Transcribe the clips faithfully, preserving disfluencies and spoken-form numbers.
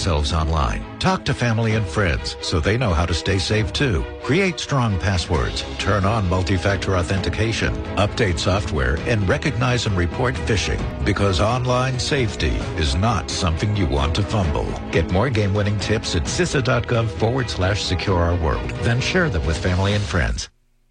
themselves online. Talk to family and friends so they know how to stay safe too. Create strong passwords. Turn on multi-factor authentication. Update software and recognize and report phishing. Because online safety is not something you want to fumble. Get more game-winning tips at cisa.gov forward slash secure our world. Then share them with family and friends.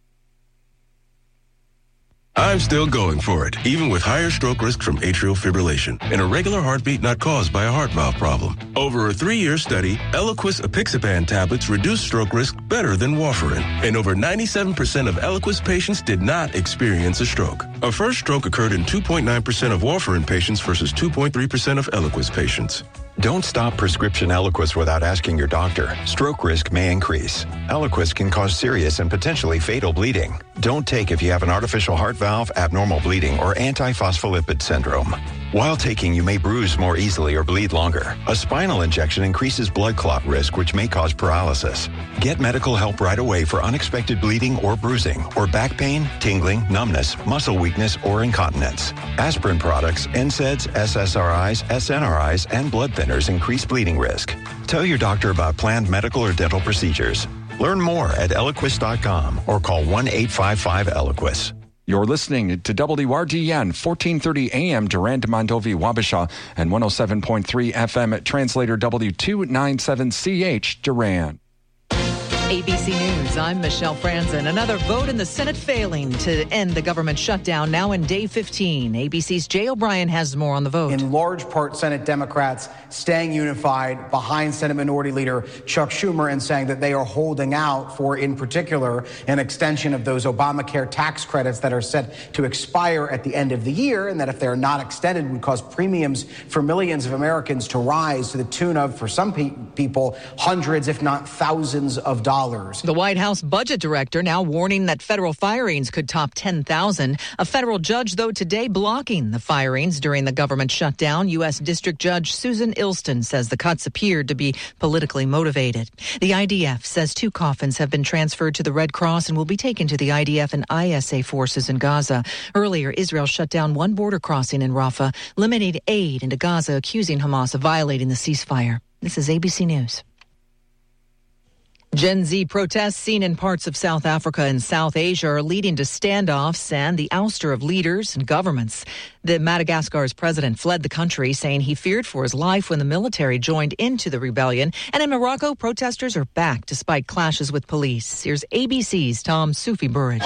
I'm still going for it, even with higher stroke risk from atrial fibrillation and a regular heartbeat not caused by a heart valve problem. Over a three-year study, Eliquis apixaban tablets reduce stroke risk better than warfarin, and over ninety-seven percent of Eliquis patients did not experience a stroke. A first stroke occurred in two point nine percent of warfarin patients versus two point three percent of Eliquis patients. Don't stop prescription Eliquis without asking your doctor. Stroke risk may increase. Eliquis can cause serious and potentially fatal bleeding. Don't take if you have an artificial heart valve, abnormal bleeding, or antiphospholipid syndrome. While taking, you may bruise more easily or bleed longer. A spinal injection increases blood clot risk, which may cause paralysis. Get medical help right away for unexpected bleeding or bruising, or back pain, tingling, numbness, muscle weakness, or incontinence. Aspirin products, N SAIDs, S S R Is, S N R Is, and blood thinners increase bleeding risk. Tell your doctor about planned medical or dental procedures. Learn more at Eliquis dot com or call one eight five five Eliquis. You're listening to W R D N, fourteen thirty A M, Durand, Mondovi, Wabasha, and one oh seven point three F M at Translator W two ninety-seven C H, Durand. A B C News, I'm Michelle Franzen. Another vote in the Senate failing to end the government shutdown, now in day fifteen. A B C's Jay O'Brien has more on the vote. In large part, Senate Democrats staying unified behind Senate Minority Leader Chuck Schumer and saying that they are holding out for, in particular, an extension of those Obamacare tax credits that are set to expire at the end of the year, and that if they're not extended would cause premiums for millions of Americans to rise to the tune of, for some pe- people, hundreds, if not thousands of dollars. The White House budget director now warning that federal firings could top ten thousand. A federal judge, though, today blocking the firings during the government shutdown. U S District Judge Susan Ilston says the cuts appeared to be politically motivated. The I D F says two coffins have been transferred to the Red Cross and will be taken to the I D F and I S A forces in Gaza. Earlier, Israel shut down one border crossing in Rafah, limiting aid into Gaza, accusing Hamas of violating the ceasefire. This is A B C News. Gen Z protests seen in parts of South Africa and South Asia are leading to standoffs and the ouster of leaders and governments. The Madagascar's president fled the country, saying he feared for his life when the military joined into the rebellion. And in Morocco, protesters are back despite clashes with police. Here's A B C's Tom Soufi Burridge.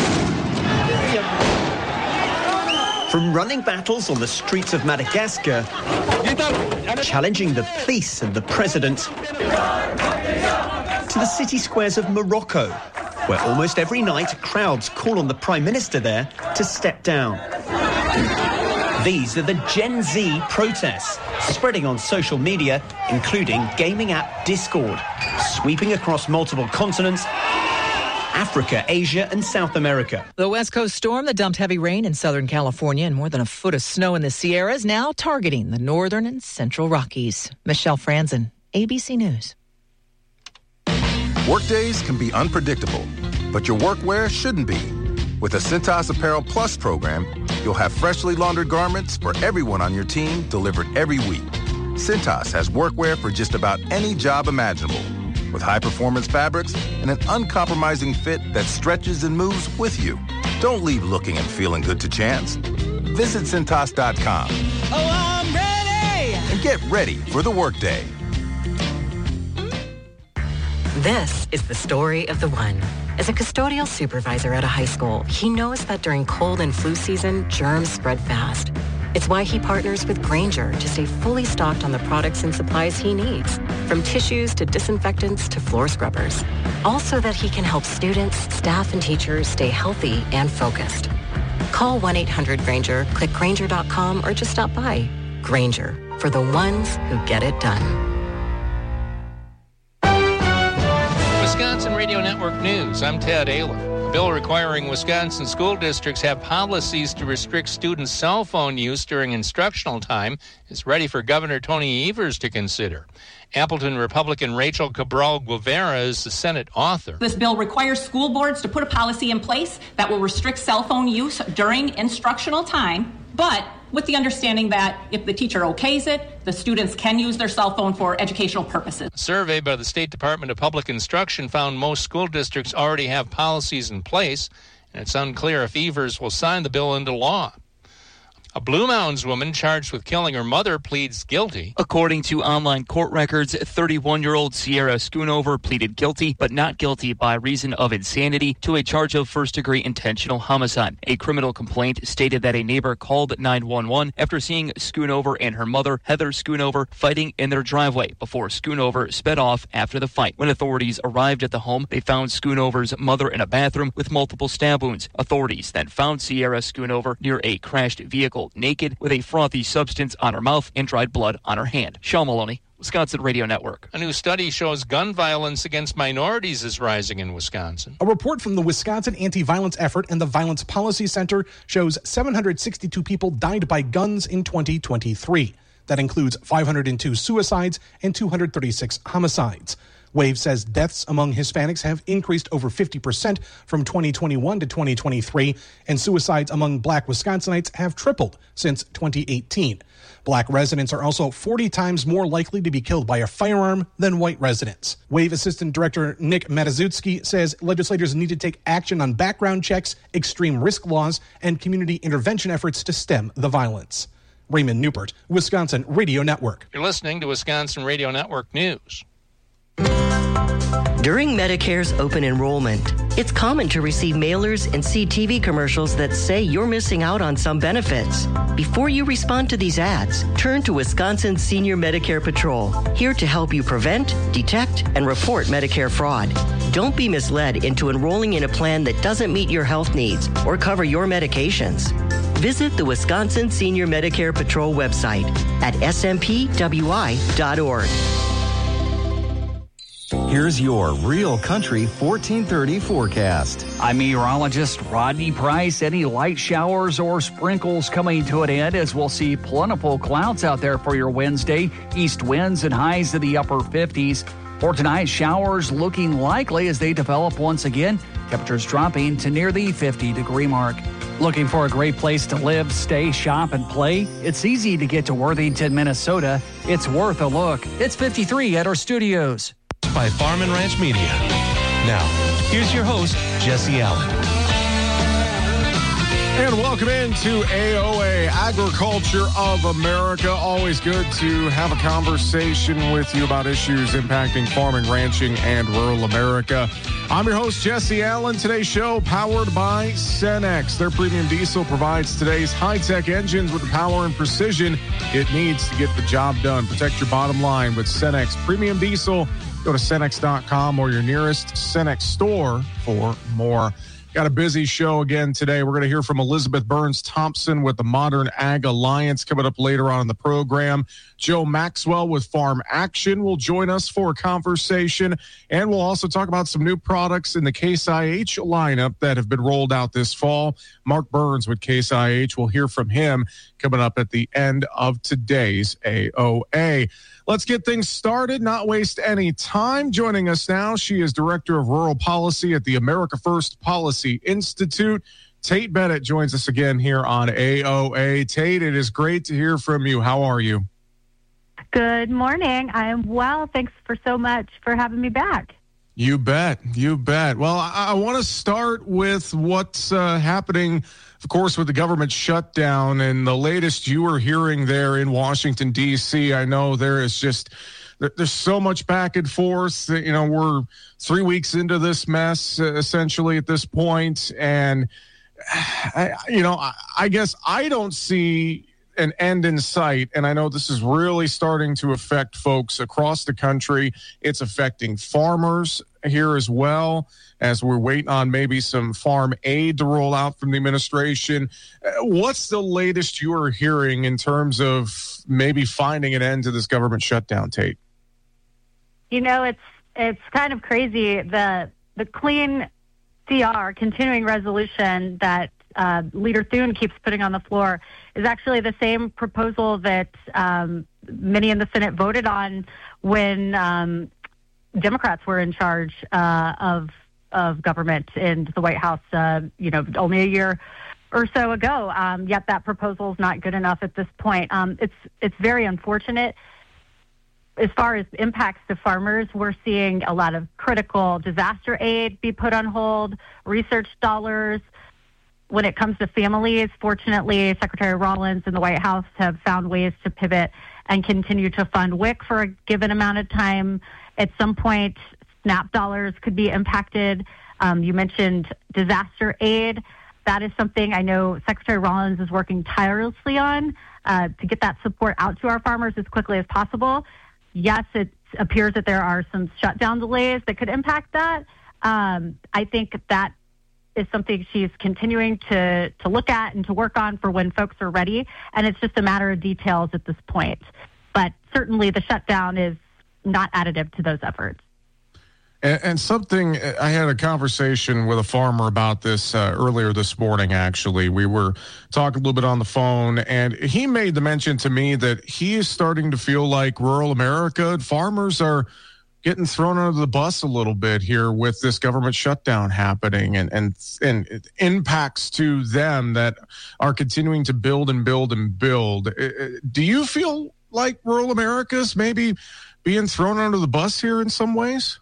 From running battles on the streets of Madagascar, challenging the police and the president, to the city squares of Morocco, where almost every night crowds call on the Prime Minister there to step down. These are the Gen Z protests, spreading on social media, including gaming app Discord, sweeping across multiple continents, Africa, Asia, and South America. The West Coast storm that dumped heavy rain in Southern California and more than a foot of snow in the Sierras now targeting the Northern and Central Rockies. Michelle Franzen, A B C News. Workdays can be unpredictable, but your workwear shouldn't be. With the Cintas Apparel Plus program, you'll have freshly laundered garments for everyone on your team delivered every week. Cintas has workwear for just about any job imaginable, with high-performance fabrics and an uncompromising fit that stretches and moves with you. Don't leave looking and feeling good to chance. Visit Cintas dot com. Oh, I'm ready! And get ready for the workday. This is the story of the one. As a custodial supervisor at a high school, he knows that during cold and flu season, germs spread fast. It's why he partners with Grainger to stay fully stocked on the products and supplies he needs, from tissues to disinfectants to floor scrubbers. All so that he can help students, staff, and teachers stay healthy and focused. Call one eight hundred Grainger, click Grainger dot com, or just stop by. Grainger, for the ones who get it done. Wisconsin Radio Network News, I'm Ted Ayler. A bill requiring Wisconsin school districts have policies to restrict students' cell phone use during instructional time is ready for Governor Tony Evers to consider. Appleton Republican Rachel Cabral Guevara is the Senate author. This bill requires school boards to put a policy in place that will restrict cell phone use during instructional time, but with the understanding that if the teacher okays it, the students can use their cell phone for educational purposes. A survey by the State Department of Public Instruction found most school districts already have policies in place, and it's unclear if Evers will sign the bill into law. A Blue Mounds woman charged with killing her mother pleads guilty. According to online court records, thirty-one-year-old Sierra Schoonover pleaded guilty, but not guilty by reason of insanity, to a charge of first-degree intentional homicide. A criminal complaint stated that a neighbor called nine one one after seeing Schoonover and her mother, Heather Schoonover, fighting in their driveway before Schoonover sped off after the fight. When authorities arrived at the home, they found Schoonover's mother in a bathroom with multiple stab wounds. Authorities then found Sierra Schoonover near a crashed vehicle, naked, with a frothy substance on her mouth and dried blood on her hand. Sean Maloney, Wisconsin Radio Network. A new study shows gun violence against minorities is rising in Wisconsin. A report from the Wisconsin Anti-Violence Effort and the Violence Policy Center shows seven hundred sixty-two people died by guns in twenty twenty-three. That includes five hundred two suicides and two hundred thirty-six homicides. WAVE says deaths among Hispanics have increased over fifty percent from twenty twenty-one to twenty twenty-three, and suicides among Black Wisconsinites have tripled since twenty eighteen. Black residents are also forty times more likely to be killed by a firearm than white residents. WAVE Assistant Director Nick Matazutsky says legislators need to take action on background checks, extreme risk laws, and community intervention efforts to stem the violence. Raymond Newport, Wisconsin Radio Network. You're listening to Wisconsin Radio Network News. During Medicare's open enrollment, it's common to receive mailers and see T V commercials that say you're missing out on some benefits. Before you respond to these ads, turn to Wisconsin Senior Medicare Patrol, here to help you prevent, detect, and report Medicare fraud. Don't be misled into enrolling in a plan that doesn't meet your health needs or cover your medications. Visit the Wisconsin Senior Medicare Patrol website at s m p w i dot org. Here's your Real Country fourteen thirty forecast. I'm meteorologist Rodney Price. Any light showers or sprinkles coming to an end as we'll see plentiful clouds out there for your Wednesday. East winds and highs in the upper fifties. For tonight, showers looking likely as they develop once again. Temperatures dropping to near the fifty degree mark. Looking for a great place to live, stay, shop, and play? It's easy to get to Worthington, Minnesota. It's worth a look. It's fifty-three at our studios. By Farm and Ranch Media. Now, here's your host, Jesse Allen. And welcome into A O A, Agriculture of America. Always good to have a conversation with you about issues impacting farming, ranching, and rural America. I'm your host, Jesse Allen. Today's show powered by Cenex. Their premium diesel provides today's high-tech engines with the power and precision it needs to get the job done. Protect your bottom line with Cenex Premium Diesel. Go to Cenex dot com or your nearest Cenex store for more. Got a busy show again today. We're going to hear from Elizabeth Burns Thompson with the Modern Ag Alliance coming up later on in the program. Joe Maxwell with Farm Action will join us for a conversation. And we'll also talk about some new products in the Case I H lineup that have been rolled out this fall. Mark Burns with Case I H. We'll hear from him coming up at the end of today's A O A. Let's get things started, not waste any time. Joining us now, she is Director of Rural Policy at the America First Policy Institute. Tate Bennett joins us again here on A O A. Tate, it is great to hear from you. How are you? Good morning. I am well. Thanks for so much for having me back. You bet. You bet. Well, I, I want to start with what's uh, happening, of course, with the government shutdown and the latest you were hearing there in Washington, D C. I know there is just there, there's so much back and forth. You know, we're three weeks into this mess, uh, essentially, at this point. And, I, you know, I, I guess I don't see an end in sight. And I know this is really starting to affect folks across the country. It's affecting farmers here as well, as we're waiting on maybe some farm aid to roll out from the administration. What's the latest you are hearing in terms of maybe finding an end to this government shutdown, Tate? You know, it's it's kind of crazy. The the clean C R, continuing resolution that uh, Leader Thune keeps putting on the floor is actually the same proposal that um, many in the Senate voted on when um, Democrats were in charge uh, of of government in the White House, uh, you know, only a year or so ago. Um, yet that proposal is not good enough at this point. Um, it's it's very unfortunate. As far as impacts to farmers, we're seeing a lot of critical disaster aid be put on hold, research dollars. When it comes to families, fortunately, Secretary Rollins and the White House have found ways to pivot and continue to fund W I C for a given amount of time. At some point, SNAP dollars could be impacted. Um, you mentioned disaster aid. That is something I know Secretary Rollins is working tirelessly on uh, to get that support out to our farmers as quickly as possible. Yes, it appears that there are some shutdown delays that could impact that. Um, I think that is something she's continuing to, to look at and to work on for when folks are ready. And it's just a matter of details at this point. But certainly the shutdown is not additive to those efforts. And, and something, I had a conversation with a farmer about this uh, earlier this morning, actually. We were talking a little bit on the phone, and he made the mention to me that he is starting to feel like rural America, farmers are getting thrown under the bus a little bit here with this government shutdown happening and, and, and impacts to them that are continuing to build and build and build. Do you feel like rural America's maybe being thrown under the bus here in some ways?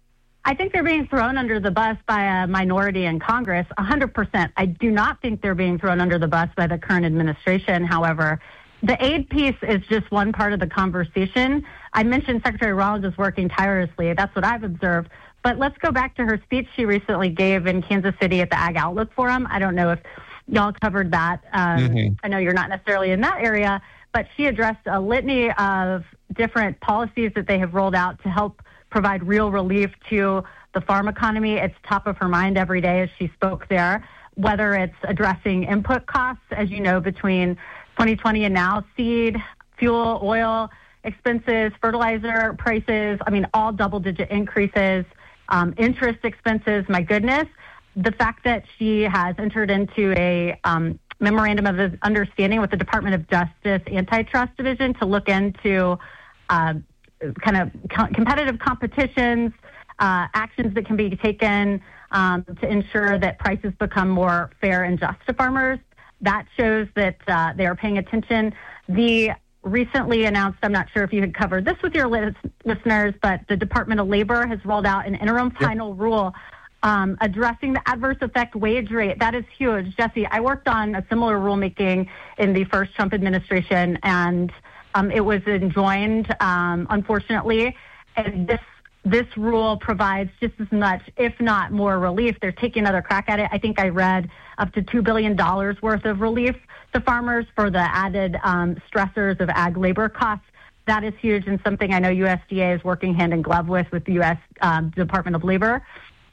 I think they're being thrown under the bus by a minority in Congress, one hundred percent. I do not think they're being thrown under the bus by the current administration, however. The aid piece is just one part of the conversation. I mentioned Secretary Rollins is working tirelessly. That's what I've observed. But let's go back to her speech she recently gave in Kansas City at the Ag Outlook Forum. I don't know if y'all covered that. Um, mm-hmm. I know you're not necessarily in that area, but she addressed a litany of different policies that they have rolled out to help provide real relief to the farm economy. It's top of her mind every day as she spoke there, whether it's addressing input costs, as you know, between twenty twenty and now, seed, fuel, oil expenses, fertilizer prices, I mean, all double-digit increases, um, interest expenses, my goodness. The fact that she has entered into a um, memorandum of understanding with the Department of Justice Antitrust Division to look into uh, kind of co- competitive competitions, uh, actions that can be taken um, to ensure that prices become more fair and just to farmers. That shows that uh, they are paying attention. The recently announced, I'm not sure if you had covered this with your lis- listeners, but the Department of Labor has rolled out an interim final yep. rule um, addressing the adverse effect wage rate. That is huge. Jesse, I worked on a similar rulemaking in the first Trump administration, and um, it was enjoined, um, unfortunately. And this This rule provides just as much, if not more, relief. They're taking another crack at it. I think I read up to two billion dollars worth of relief to farmers for the added um, stressors of ag labor costs. That is huge and something I know U S D A is working hand in glove with, with the U S Um, Department of Labor.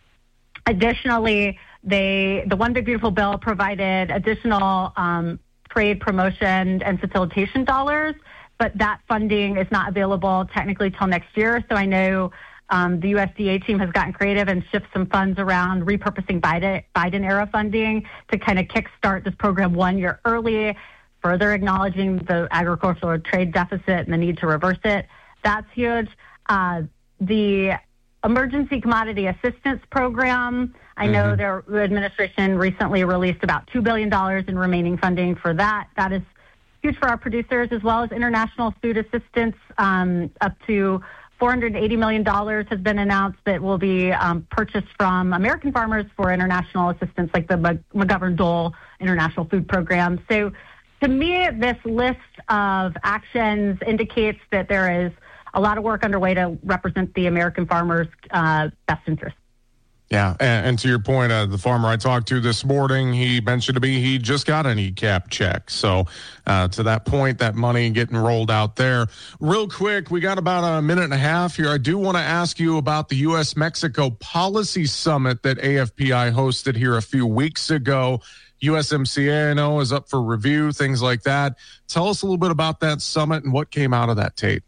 Additionally, they the One Big Beautiful Bill provided additional um, trade promotion and facilitation dollars, but that funding is not available technically till next year. So I know Um, the U S D A team has gotten creative and shifted some funds around, repurposing Biden, Biden-era funding to kind of kickstart this program one year early, further acknowledging the agricultural trade deficit and the need to reverse it. That's huge. Uh, the Emergency Commodity Assistance Program, I mm-hmm. know their administration recently released about two billion dollars in remaining funding for that. That is huge for our producers, as well as international food assistance um, up to four hundred eighty million dollars has been announced that will be um, purchased from American farmers for international assistance, like the McGovern-Dole International Food Program. So to me, this list of actions indicates that there is a lot of work underway to represent the American farmers' uh, best interests. Yeah, and, and to your point, uh, the farmer I talked to this morning, he mentioned to me he just got an E C A P check. So uh, to that point, that money getting rolled out there. Real quick, we got about a minute and a half here. I do want to ask you about the U S Mexico Policy Summit that A F P I hosted here a few weeks ago. U S M C A, I know, is up for review, things like that. Tell us a little bit about that summit and what came out of that, Tate.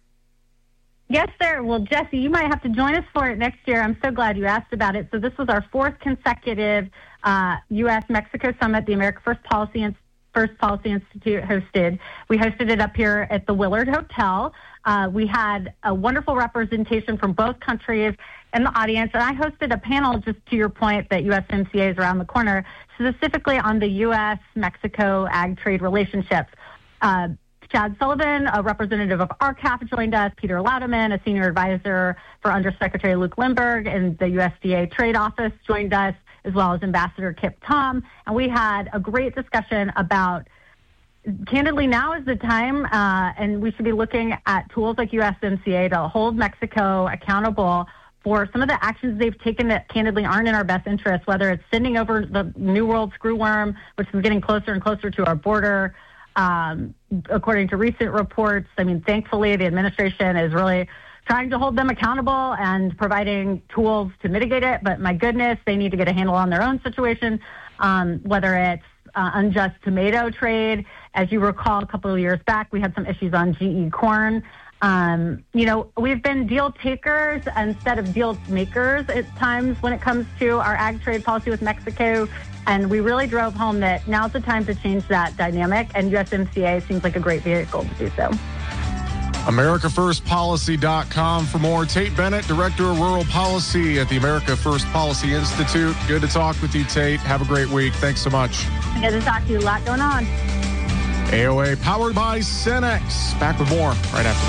Yes, sir. Well, Jesse, you might have to join us for it next year. I'm so glad you asked about it. So this was our fourth consecutive uh, U S Mexico Summit, the America First Policy First Policy Institute hosted. We hosted it up here at the Willard Hotel. Uh, we had a wonderful representation from both countries in the audience, and I hosted a panel, just to your point that U S M C A is around the corner, specifically on the U S Mexico ag trade relationships. Uh, Chad Sullivan, a representative of R C A F, joined us. Peter Laudeman, a senior advisor for Undersecretary Luke Lindberg in the U S D A Trade Office, joined us, as well as Ambassador Kip Tom. And we had a great discussion about, candidly, now is the time, uh, and we should be looking at tools like U S M C A to hold Mexico accountable for some of the actions they've taken that candidly aren't in our best interest, whether it's sending over the New World screwworm, which is getting closer and closer to our border. Um, according to recent reports, I mean, thankfully, the administration is really trying to hold them accountable and providing tools to mitigate it. But my goodness, they need to get a handle on their own situation, um, whether it's uh, unjust tomato trade. As you recall, a couple of years back, we had some issues on G E corn. Um, you know, we've been deal takers instead of deal makers at times when it comes to our ag trade policy with Mexico. And we really drove home that now's the time to change that dynamic, and U S M C A seems like a great vehicle to do so. America First Policy dot com for more. Tate Bennett, Director of Rural Policy at the America First Policy Institute. Good to talk with you, Tate. Have a great week. Thanks so much. Good to talk to you. A lot going on. A O A powered by Cenex. Back with more right after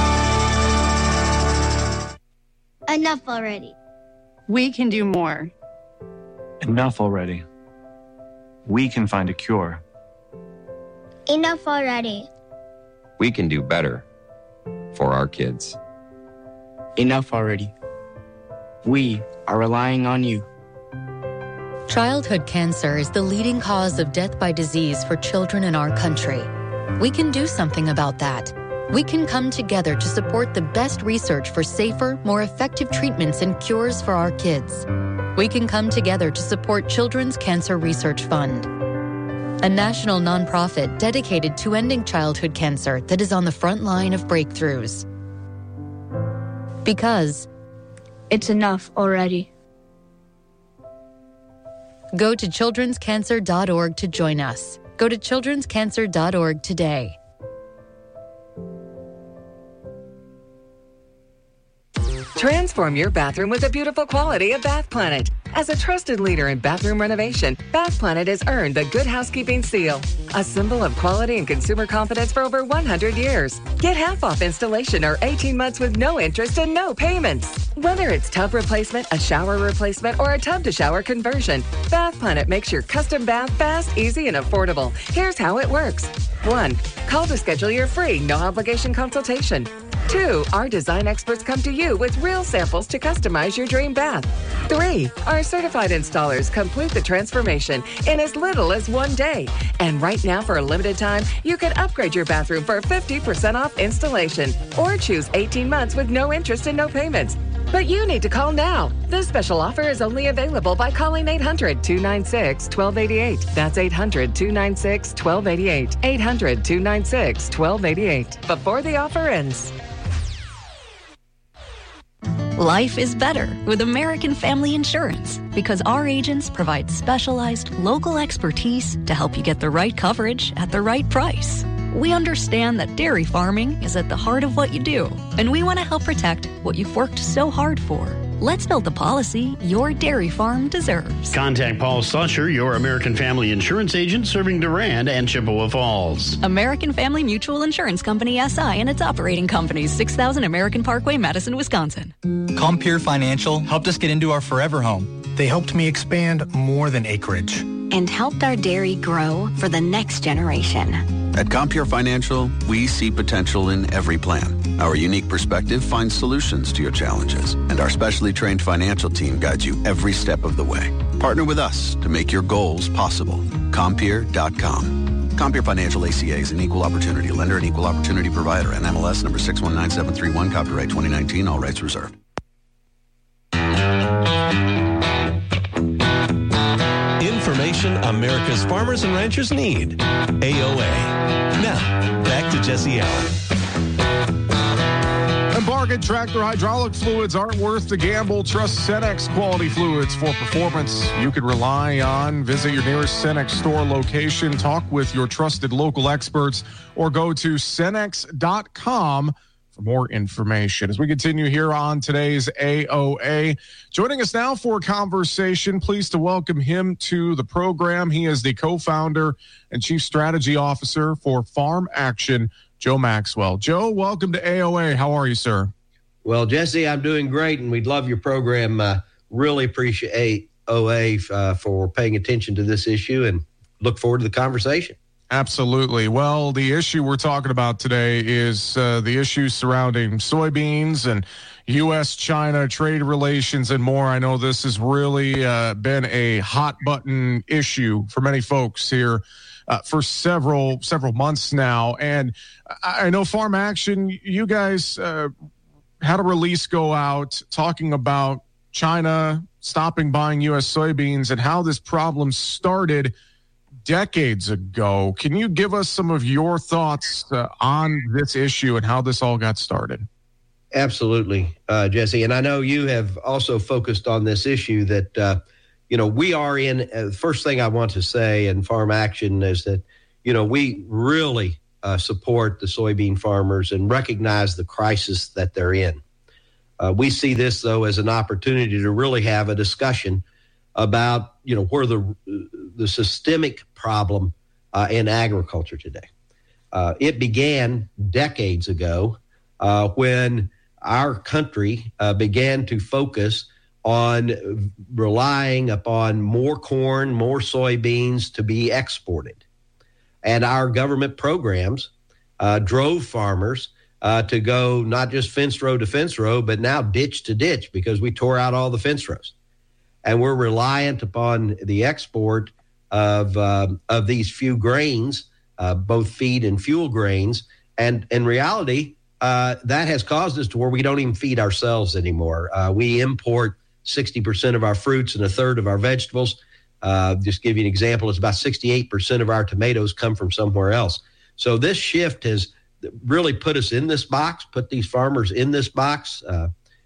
this. Enough already. We can do more. Enough already. We can find a cure. Enough already. We can do better for our kids. Enough already. We are relying on you. Childhood cancer is the leading cause of death by disease for children in our country. We can do something about that. We can come together to support the best research for safer, more effective treatments and cures for our kids. We can come together to support Children's Cancer Research Fund, a national nonprofit dedicated to ending childhood cancer that is on the front line of breakthroughs. Because it's enough already. Go to children's cancer dot org to join us. Go to children's cancer dot org today. Transform your bathroom with the beautiful quality of Bath Planet. As a trusted leader in bathroom renovation, Bath Planet has earned the Good Housekeeping Seal, a symbol of quality and consumer confidence for over one hundred years. Get half off installation or eighteen months with no interest and no payments. Whether it's tub replacement, a shower replacement, or a tub-to-shower conversion, Bath Planet makes your custom bath fast, easy, and affordable. Here's how it works. One, call to schedule your free, no-obligation consultation. Two, our design experts come to you with real samples to customize your dream bath. Three, our certified installers complete the transformation in as little as one day. And right now, for a limited time, you can upgrade your bathroom for fifty percent off installation or choose eighteen months with no interest and no payments. But you need to call now. This special offer is only available by calling eight hundred, two nine six, one two eight eight. That's eight hundred, two nine six, one two eight eight. eight hundred, two nine six, one two eight eight. Before the offer ends. Life is better with American Family Insurance because our agents provide specialized local expertise to help you get the right coverage at the right price. We understand that dairy farming is at the heart of what you do, and we want to help protect what you've worked so hard for. Let's build the policy your dairy farm deserves. Contact Paul Slusher, your American Family Insurance agent serving Durand and Chippewa Falls. American Family Mutual Insurance Company, S I, and its operating companies, six thousand American Parkway, Madison, Wisconsin. Compeer Financial helped us get into our forever home. They helped me expand more than acreage. And helped our dairy grow for the next generation. At Compeer Financial, we see potential in every plan. Our unique perspective finds solutions to your challenges, and our specially trained financial team guides you every step of the way. Partner with us to make your goals possible. Compeer dot com. Compeer Financial A C A is an equal opportunity lender and equal opportunity provider, and M L S number six one nine seven three one, copyright twenty nineteen, all rights reserved. Information America's farmers and ranchers need. A O A. Now, back to Jesse Allen. Embark market, tractor hydraulic fluids aren't worth the gamble. Trust Cenex quality fluids for performance you can rely on. Visit your nearest Cenex store location, talk with your trusted local experts, or go to cenex dot com for more information. As we continue here on today's A O A, joining us now for a conversation, pleased to welcome him to the program. He is the co-founder and chief strategy officer for Farm Action, Joe Maxwell. Joe, welcome to A O A. How are you, sir? Well, Jesse, I'm doing great, and we'd love your program. Uh, really appreciate A O A uh, for paying attention to this issue and look forward to the conversation. Absolutely. Well, the issue we're talking about today is uh, the issues surrounding soybeans and U S China trade relations and more. I know this has really uh, been a hot button issue for many folks here uh, for several several months now. And I know Farm Action, you guys uh, had a release go out talking about China stopping buying U S soybeans and how this problem started decades ago. Can you give us some of your thoughts uh, on this issue and how this all got started? Absolutely, uh, Jesse. And I know you have also focused on this issue that, uh, you know, we are in. Uh, the first thing I want to say in Farm Action is that, you know, we really uh, support the soybean farmers and recognize the crisis that they're in. Uh, we see this, though, as an opportunity to really have a discussion about, you know, where the the systemic problem uh, in agriculture today. Uh, it began decades ago uh, when our country uh, began to focus on relying upon more corn, more soybeans to be exported. And our government programs uh, drove farmers uh, to go not just fence row to fence row, but now ditch to ditch because we tore out all the fence rows. And we're reliant upon the export of um, of these few grains, uh, both feed and fuel grains. And in reality, uh, that has caused us to where we don't even feed ourselves anymore. Uh, we import sixty percent of our fruits and a third of our vegetables. Uh, just give you an example, it's about sixty-eight percent of our tomatoes come from somewhere else. So this shift has really put us in this box, put these farmers in this box. Uh,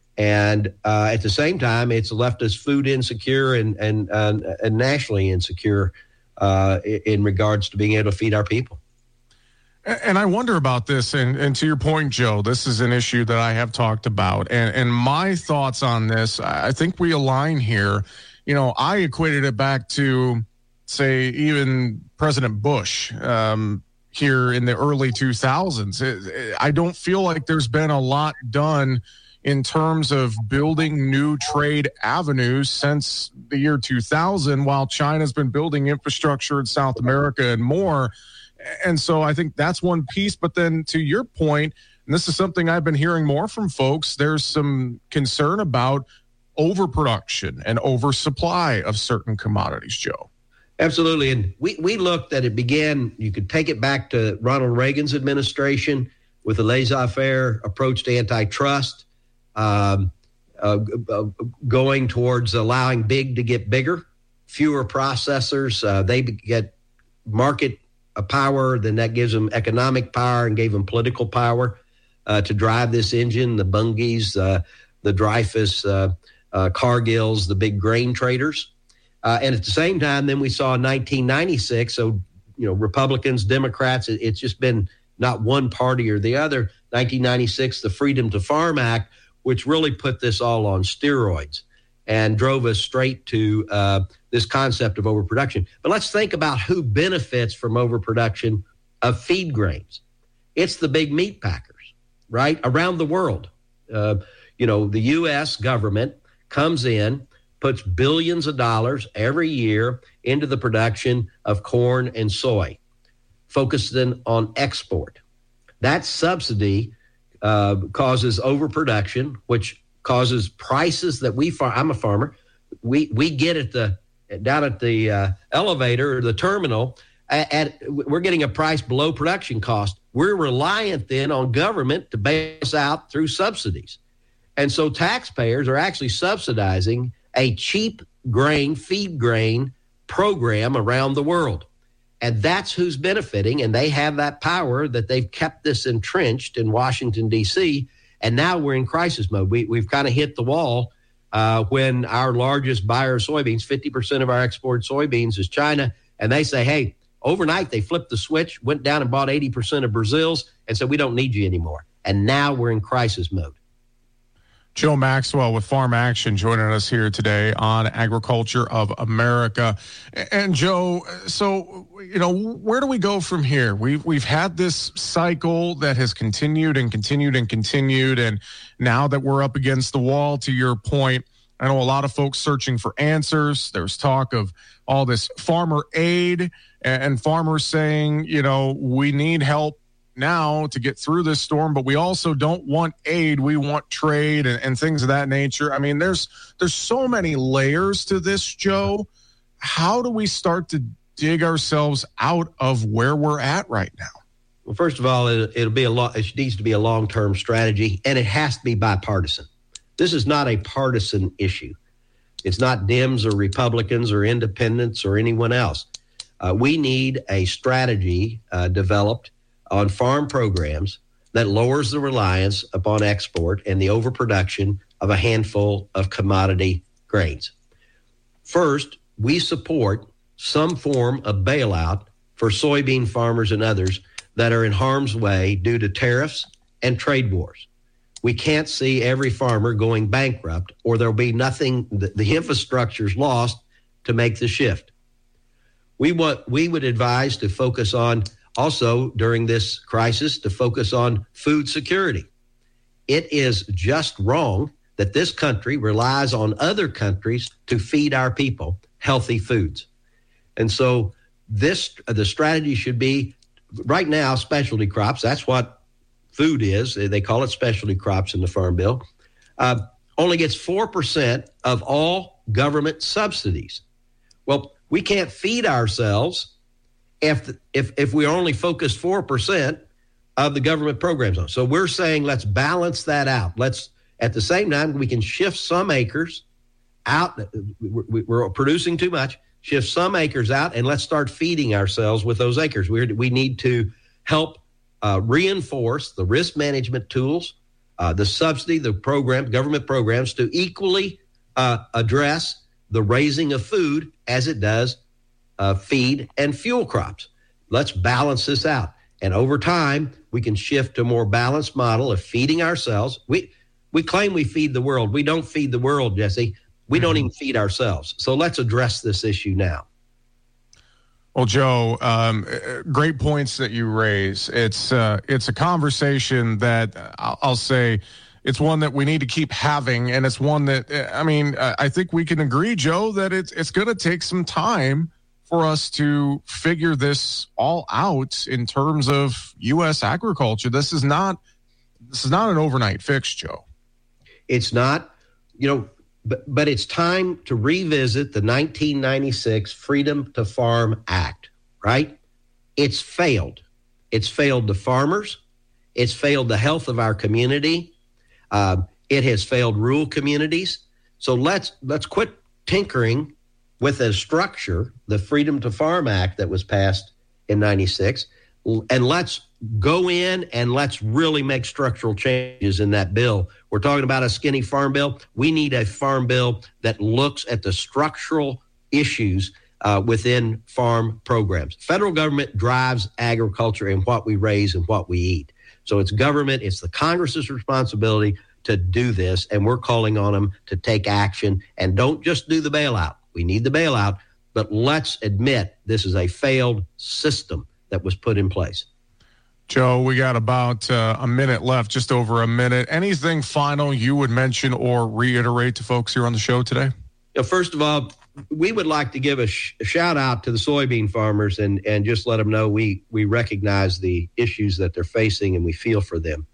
And uh, at the same time, it's left us food insecure and and uh, and nationally insecure uh, in regards to being able to feed our people. And I wonder about this, and, and to your point, Joe, this is an issue that I have talked about. And, and my thoughts on this, I think we align here. You know, I equated it back to, say, even President Bush um, here in the early two thousands. I don't feel like there's been a lot done in terms of building new trade avenues since the year two thousand, while China's been building infrastructure in South America and more. And so I think that's one piece. But then to your point, and this is something I've been hearing more from folks, there's some concern about overproduction and oversupply of certain commodities, Joe. Absolutely. And we, we looked at it began, you could take it back to Ronald Reagan's administration with the laissez-faire approach to antitrust. Um, uh, uh, going towards allowing big to get bigger, fewer processors. Uh, they get market uh, power, then that gives them economic power and gave them political power uh, to drive this engine. The Bungys, uh, the Dreyfus, uh, uh, Cargills, the big grain traders. Uh, and at the same time, then we saw nineteen ninety-six. So, you know, Republicans, Democrats, it, it's just been not one party or the other. nineteen ninety-six, the Freedom to Farm Act, which really put this all on steroids and drove us straight to uh, this concept of overproduction. But let's think about who benefits from overproduction of feed grains. It's the big meat packers, right, around the world. Uh, you know, the U S government comes in, puts billions of dollars every year into the production of corn and soy, focusing on export. That subsidy Uh, causes overproduction, which causes prices that we farm. I'm a farmer. We we get at the down at the uh, elevator or the terminal. At, at we're getting a price below production cost. We're reliant then on government to bail us out through subsidies, and so taxpayers are actually subsidizing a cheap grain, feed grain program around the world. And that's who's benefiting, and they have that power that they've kept this entrenched in Washington, D C, And now we're in crisis mode. We, we've kind of hit the wall uh, when our largest buyer of soybeans, fifty percent of our export soybeans is China. And they say, hey, overnight they flipped the switch, went down and bought eighty percent of Brazil's and said, we don't need you anymore. And now we're in crisis mode. Joe Maxwell with Farm Action joining us here today on Agriculture of America. And Joe, so, you know, where do we go from here? We've, we've had this cycle that has continued and continued and continued. And now that we're up against the wall, to your point, I know a lot of folks searching for answers. There's talk of all this farmer aid and farmers saying, you know, we need help now to get through this storm, but we also don't want aid. We want trade and, and things of that nature. I mean, there's there's so many layers to this, Joe. How do we start to dig ourselves out of where we're at right now? Well, first of all, it, it'll be a lot. It needs to be a long-term strategy, and it has to be bipartisan. This is not a partisan issue. It's not Dems or Republicans or independents or anyone else. Uh, we need a strategy uh, developed on farm programs that lowers the reliance upon export and the overproduction of a handful of commodity grains. First, we support some form of bailout for soybean farmers and others that are in harm's way due to tariffs and trade wars. We can't see every farmer going bankrupt, or there'll be nothing, the, the infrastructure's lost to make the shift. We want, we would advise to focus on also, during this crisis, to focus on food security. It is just wrong that this country relies on other countries to feed our people healthy foods. And so this, the strategy should be, right now, specialty crops. That's what food is. They call it specialty crops in the Farm Bill. Uh, only gets four percent of all government subsidies. Well, we can't feed ourselves If, if if we only focus four percent of the government programs on. So we're saying let's balance that out. Let's, at the same time, we can shift some acres out. We're, we're producing too much. Shift some acres out, and let's start feeding ourselves with those acres. We we need to help uh, reinforce the risk management tools, uh, the subsidy, the program, government programs to equally uh, address the raising of food as it does Uh, feed and fuel crops. Let's balance this out. And over time, we can shift to a more balanced model of feeding ourselves. We we claim we feed the world. We don't feed the world, Jesse. We don't even feed ourselves. So let's address this issue now. Well, Joe, um, great points that you raise. It's uh, it's a conversation that I'll, I'll say it's one that we need to keep having, and it's one that, I mean, I think we can agree, Joe, that it's it's going to take some time for us to figure this all out in terms of U S agriculture. This is not this is not an overnight fix, Joe. It's not, you know, but but it's time to revisit the nineteen ninety-six Freedom to Farm Act, right? It's failed. It's failed the farmers. It's failed the health of our community. Uh, it has failed rural communities. So let's let's quit tinkering with a structure, the Freedom to Farm Act that was passed in ninety-six, and let's go in and let's really make structural changes in that bill. We're talking about a skinny farm bill. We need a farm bill that looks at the structural issues uh, within farm programs. Federal government drives agriculture and what we raise and what we eat. So it's government, it's the Congress's responsibility to do this, and we're calling on them to take action and don't just do the bailout. We need the bailout, but let's admit this is a failed system that was put in place. Joe, we got about uh, a minute left, just over a minute. Anything final you would mention or reiterate to folks here on the show today? You know, first of all, we would like to give a, sh- a shout out to the soybean farmers and, and just let them know we, we recognize the issues that they're facing and we feel for them.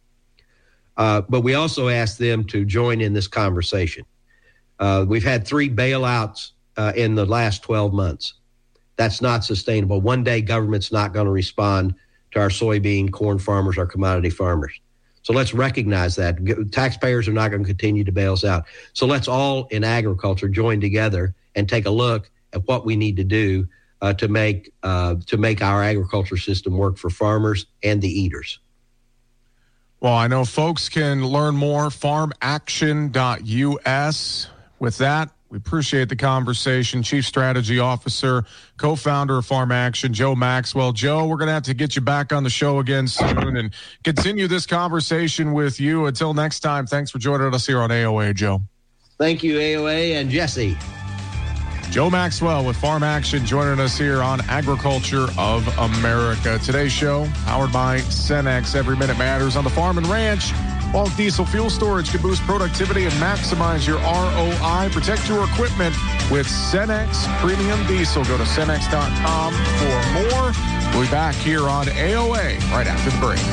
Uh, but we also ask them to join in this conversation. Uh, we've had three bailouts uh, in the last twelve months. That's not sustainable. One day government's not going to respond to our soybean, corn farmers, our commodity farmers. So let's recognize that. Taxpayers are not going to continue to bail us out. So let's all in agriculture join together and take a look at what we need to do uh, to make uh, to make our agriculture system work for farmers and the eaters. Well, I know folks can learn more, farm action dot U S. With that, we appreciate the conversation. Chief Strategy Officer, co-founder of Farm Action, Joe Maxwell. Joe, we're going to have to get you back on the show again soon and continue this conversation with you. Until next time, thanks for joining us here on A O A, Joe. Thank you, A O A and Jesse. Joe Maxwell with Farm Action joining us here on Agriculture of America. Today's show powered by Cenex. Every minute matters on the farm and ranch. Bulk diesel fuel storage can boost productivity and maximize your R O I. Protect your equipment with Cenex Premium Diesel. Go to Cenex dot com for more. We'll be back here on A O A right after the break.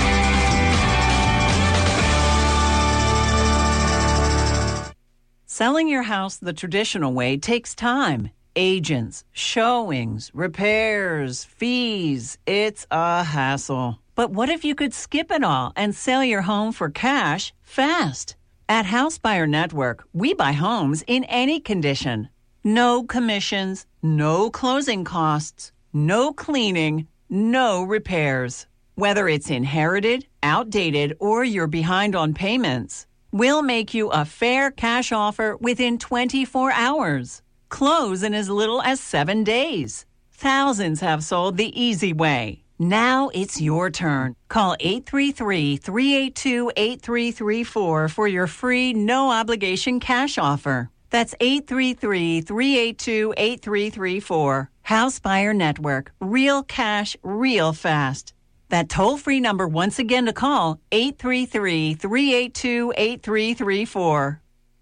Selling your house the traditional way takes time. Agents, showings, repairs, fees. It's a hassle. But what if you could skip it all and sell your home for cash fast? At House Buyer Network, we buy homes in any condition. No commissions, no closing costs, no cleaning, no repairs. Whether it's inherited, outdated, or you're behind on payments, we'll make you a fair cash offer within twenty-four hours. Close in as little as seven days. Thousands have sold the easy way. Now it's your turn. Call eight three three, three eight two, eight three three four for your free, no-obligation cash offer. That's eight three three, three eight two, eight three three four. House Buyer Network. Real cash, real fast. That toll-free number once again to call, eight three three, three eight two, eight three three four.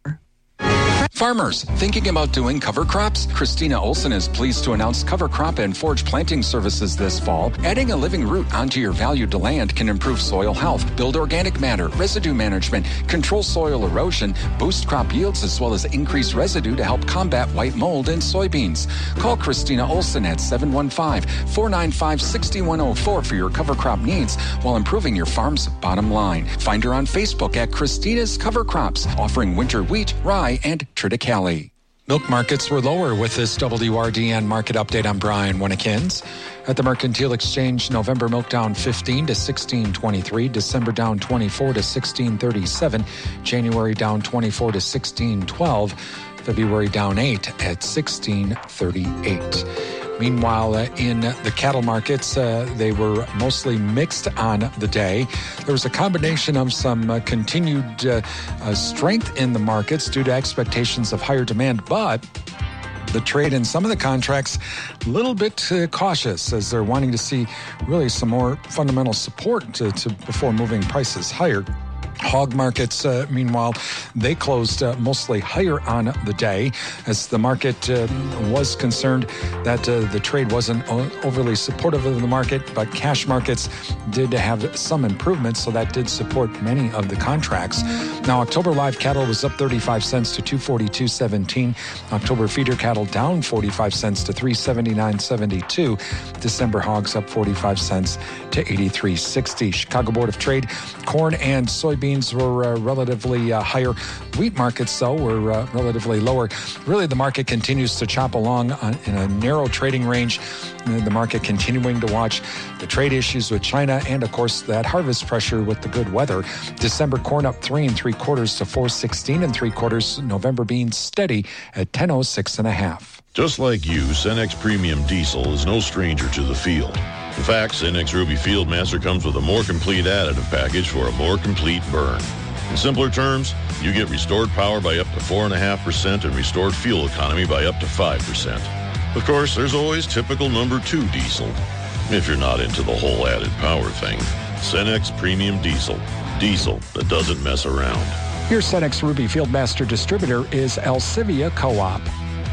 Farmers, thinking about doing cover crops? Christina Olson is pleased to announce cover crop and forage planting services this fall. Adding a living root onto your valued land can improve soil health, build organic matter, residue management, control soil erosion, boost crop yields, as well as increase residue to help combat white mold in soybeans. Call Christina Olson at seven one five, four nine five, six one zero four for your cover crop needs while improving your farm's bottom line. Find her on Facebook at Christina's Cover Crops, offering winter wheat, rye, and triticale. Milk markets were lower with this W R D N market update. I'm Brian Winnekins. At the Mercantile Exchange, November milk down fifteen to sixteen twenty-three, December down twenty-four to sixteen thirty-seven, January down twenty-four to sixteen twelve, February down eight at sixteen thirty-eight. Meanwhile, uh, in the cattle markets, uh, they were mostly mixed on the day. There was a combination of some uh, continued uh, uh, strength in the markets due to expectations of higher demand, but the trade in some of the contracts a little bit uh, cautious as they're wanting to see really some more fundamental support to, to before moving prices higher. Hog markets, uh, meanwhile, they closed uh, mostly higher on the day as the market uh, was concerned that uh, the trade wasn't overly supportive of the market, but cash markets did have some improvements, so that did support many of the contracts. Now, October live cattle was up thirty-five cents to two forty-two seventeen. October feeder cattle down forty-five cents to three seventy-nine seventy-two. December hogs up forty-five cents to eighty-three sixty. Chicago Board of Trade, corn and soybeans were uh, relatively uh, higher. Wheat markets, though, were uh, relatively lower. Really, the market continues to chop along on, in a narrow trading range. The market continuing to watch the trade issues with China and, of course, that harvest pressure with the good weather. December corn up three and three quarters to four sixteen and three quarters. November beans steady at ten oh six and a half. Just like you, Cenex Premium Diesel is no stranger to the field. In fact, Cenex Ruby Fieldmaster comes with a more complete additive package for a more complete burn. In simpler terms, you get restored power by up to four point five percent and restored fuel economy by up to five percent. Of course, there's always typical number two diesel, if you're not into the whole added power thing. Cenex Premium Diesel. Diesel that doesn't mess around. Your Cenex Ruby Fieldmaster distributor is Alcivia Co-op.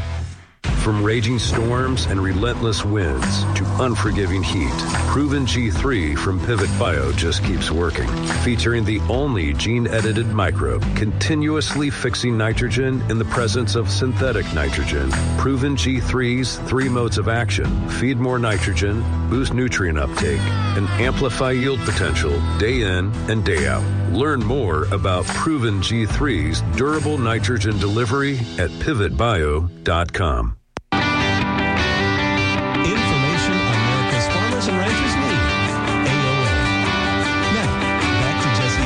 From raging storms and relentless winds to unforgiving heat, Proven G three from Pivot Bio just keeps working. Featuring the only gene-edited microbe continuously fixing nitrogen in the presence of synthetic nitrogen. Proven G three's three modes of action feed more nitrogen, boost nutrient uptake, and amplify yield potential day in and day out. Learn more about Proven G three's durable nitrogen delivery at pivot bio dot com. And ranchers need. A O A. Now, back to Jesse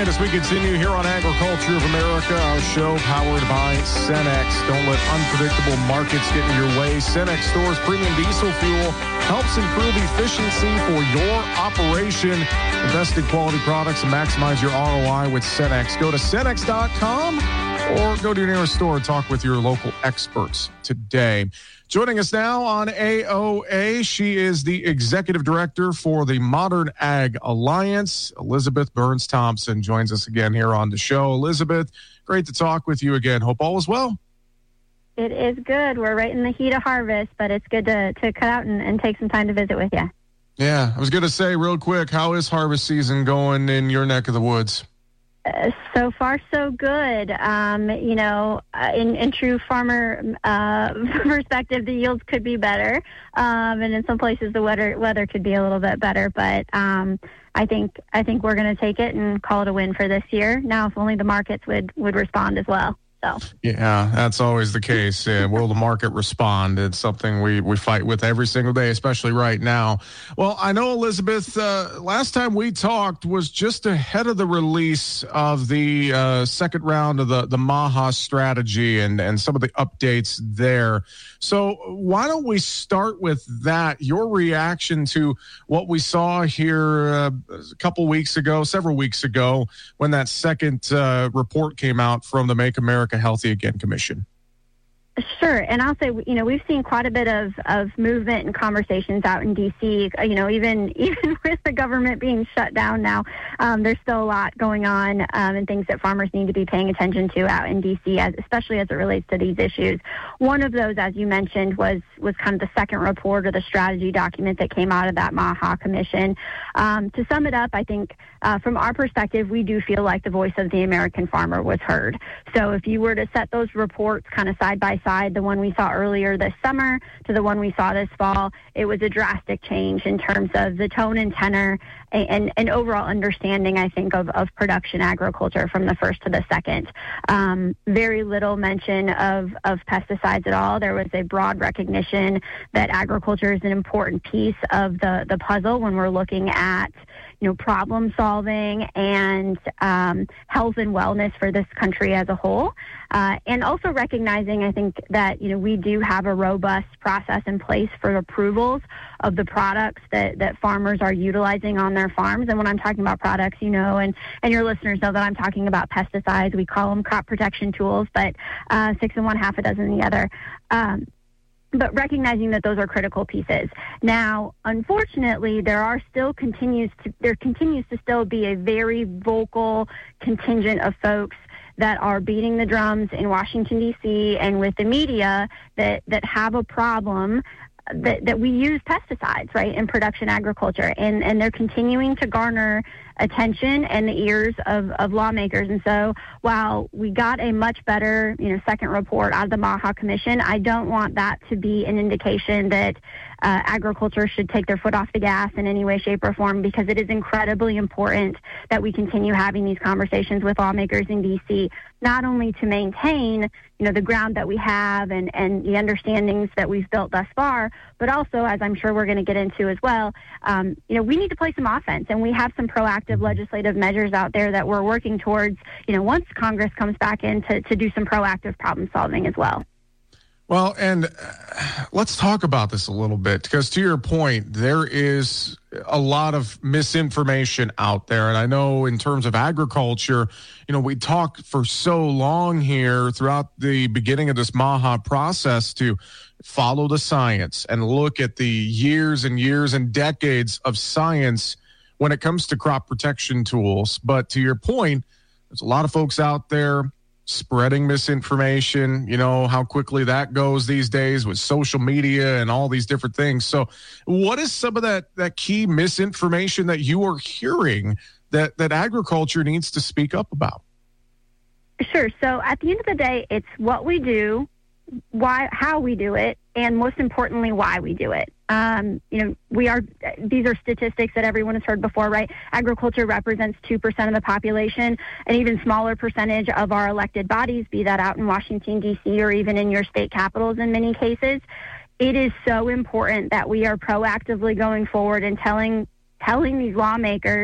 And as we continue here on Agriculture of America, our show powered by Cenex. Don't let unpredictable markets get in your way. Cenex stores premium diesel fuel, helps improve efficiency for your operation. Invest in quality products and maximize your R O I with Cenex. Go to Cenex dot com or go to your nearest store and talk with your local experts today. Joining us now on A O A, she is the Executive Director for the Modern Ag Alliance. Elizabeth Burns-Thompson joins us again here on the show. Elizabeth, great to talk with you again. Hope all is well. It is good. We're right in the heat of harvest, but it's good to, to cut out and, and take some time to visit with you. Yeah, I was going to say real quick, how is harvest season going in your neck of the woods? Uh, so far, so good. Um, you know, uh, in, in true farmer uh, perspective, the yields could be better, um, and in some places the weather weather could be a little bit better. But um, I think I think we're going to take it and call it a win for this year. Now, if only the markets would would respond as well. So. Yeah, that's always the case. Uh, will the market respond? It's something we, we fight with every single day, especially right now. Well, I know, Elizabeth, uh, last time we talked was just ahead of the release of the uh, second round of the, the MAHA strategy and, and some of the updates there. So why don't we start with that, your reaction to what we saw here uh, a couple weeks ago, several weeks ago, when that second uh, report came out from the Make America Healthy Again Commission. Sure. And I'll say, you know, we've seen quite a bit of, of movement and conversations out in D C, you know, even even with the government being shut down now, um, there's still a lot going on um, and things that farmers need to be paying attention to out in D C, as, especially as it relates to these issues. One of those, as you mentioned, was was kind of the second report or the strategy document that came out of that MAHA Commission. Um, to sum it up, I think uh, from our perspective, we do feel like the voice of the American farmer was heard. So if you were to set those reports kind of side by side, the one we saw earlier this summer to the one we saw this fall, it was a drastic change in terms of the tone and tenor and, and, and overall understanding, I think, of, of production agriculture from the first to the second. Um, very little mention of, of pesticides at all. There was a broad recognition that agriculture is an important piece of the, the puzzle when we're looking at, you know, problem solving and um, health and wellness for this country as a whole. Uh, and also recognizing, I think, that, you know, we do have a robust process in place for approvals of the products that, that farmers are utilizing on their farms. And when I'm talking about products, you know, and, and your listeners know that I'm talking about pesticides. We call them crop protection tools, but uh, six in one, half a dozen in the other. Um, but recognizing that those are critical pieces. Now, unfortunately, there are still continues to there continues to still be a very vocal contingent of folks that are beating the drums in Washington, D C and with the media that, that have a problem that, that we use pesticides, right, in production agriculture. And, and they're continuing to garner attention and the ears of, of lawmakers. And so while we got a much better, you know, second report out of the MAHA Commission, I don't want that to be an indication that uh, agriculture should take their foot off the gas in any way, shape, or form, because it is incredibly important that we continue having these conversations with lawmakers in D C, not only to maintain, you know, the ground that we have and, and the understandings that we've built thus far, but also, as I'm sure we're going to get into as well, um, you know, we need to play some offense, and we have some proactive legislative measures out there that we're working towards, you know, once Congress comes back in to, to do some proactive problem solving as well. Well, and let's talk about this a little bit, because to your point, there is a lot of misinformation out there. And I know in terms of agriculture, you know, we talk for so long here throughout the beginning of this MAHA process to follow the science and look at the years and years and decades of science when it comes to crop protection tools. But to your point, there's a lot of folks out there spreading misinformation, you know, how quickly that goes these days with social media and all these different things. So what is some of that, that key misinformation that you are hearing that, that agriculture needs to speak up about? Sure. So at the end of the day, it's what we do, why, how we do it, and most importantly, why we do it. Um, you know, we are, these are statistics that everyone has heard before, right? Agriculture represents two percent of the population, an even smaller percentage of our elected bodies, be that out in Washington, D C, or even in your state capitals in many cases. It is so important that we are proactively going forward and telling telling these lawmakers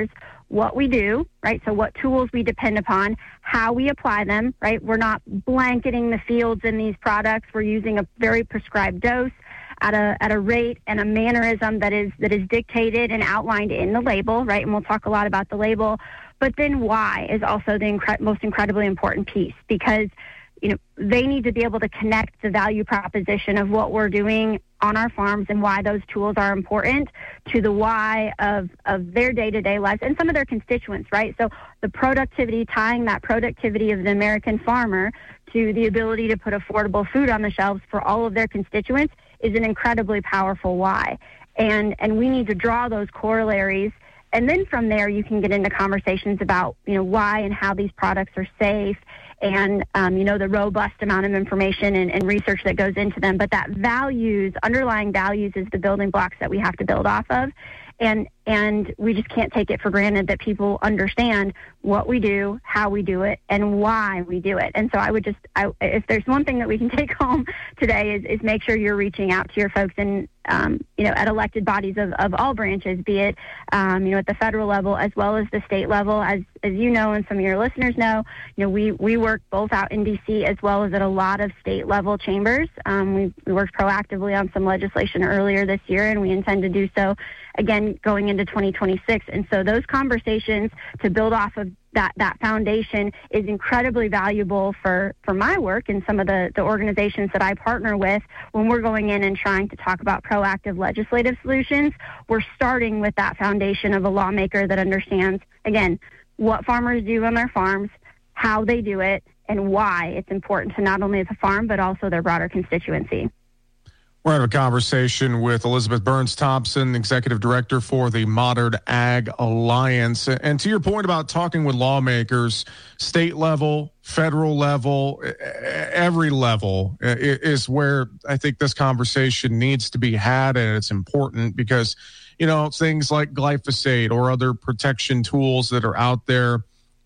what we do, right? So what tools we depend upon, how we apply them, right? We're not blanketing the fields in these products. We're using a very prescribed dose at a at a rate and a mannerism that is that is dictated and outlined in the label, right? And we'll talk a lot about the label. But then why is also the incre- most incredibly important piece, because you know, they need to be able to connect the value proposition of what we're doing on our farms and why those tools are important to the why of, of their day-to-day lives and some of their constituents, right? So the productivity, tying that productivity of the American farmer to the ability to put affordable food on the shelves for all of their constituents is an incredibly powerful why. And, and we need to draw those corollaries. And then from there, you can get into conversations about, you know, why and how these products are safe and, um, you know, the robust amount of information and, and research that goes into them. But that values, underlying values is the building blocks that we have to build off of. And and we just can't take it for granted that people understand what we do, how we do it, and why we do it. And so I would just, I, if there's one thing that we can take home today is, is make sure you're reaching out to your folks in, um, you know, at elected bodies of, of all branches, be it, um, you know, at the federal level as well as the state level. As as you know and some of your listeners know, you know, we, we work both out in D C as well as at a lot of state level chambers. Um, we, we worked proactively on some legislation earlier this year, and we intend to do so again going into twenty twenty-six. And so those conversations to build off of that that foundation is incredibly valuable for, for my work and some of the, the organizations that I partner with when we're going in and trying to talk about proactive legislative solutions. We're starting with that foundation of a lawmaker that understands, again, what farmers do on their farms, how they do it, and why it's important to not only the farm but also their broader constituency. We're having a conversation with Elizabeth Burns Thompson, Executive Director for the Modern Ag Alliance. And to your point about talking with lawmakers, state level, federal level, every level is where I think this conversation needs to be had, and it's important because, you know, things like glyphosate or other protection tools that are out there,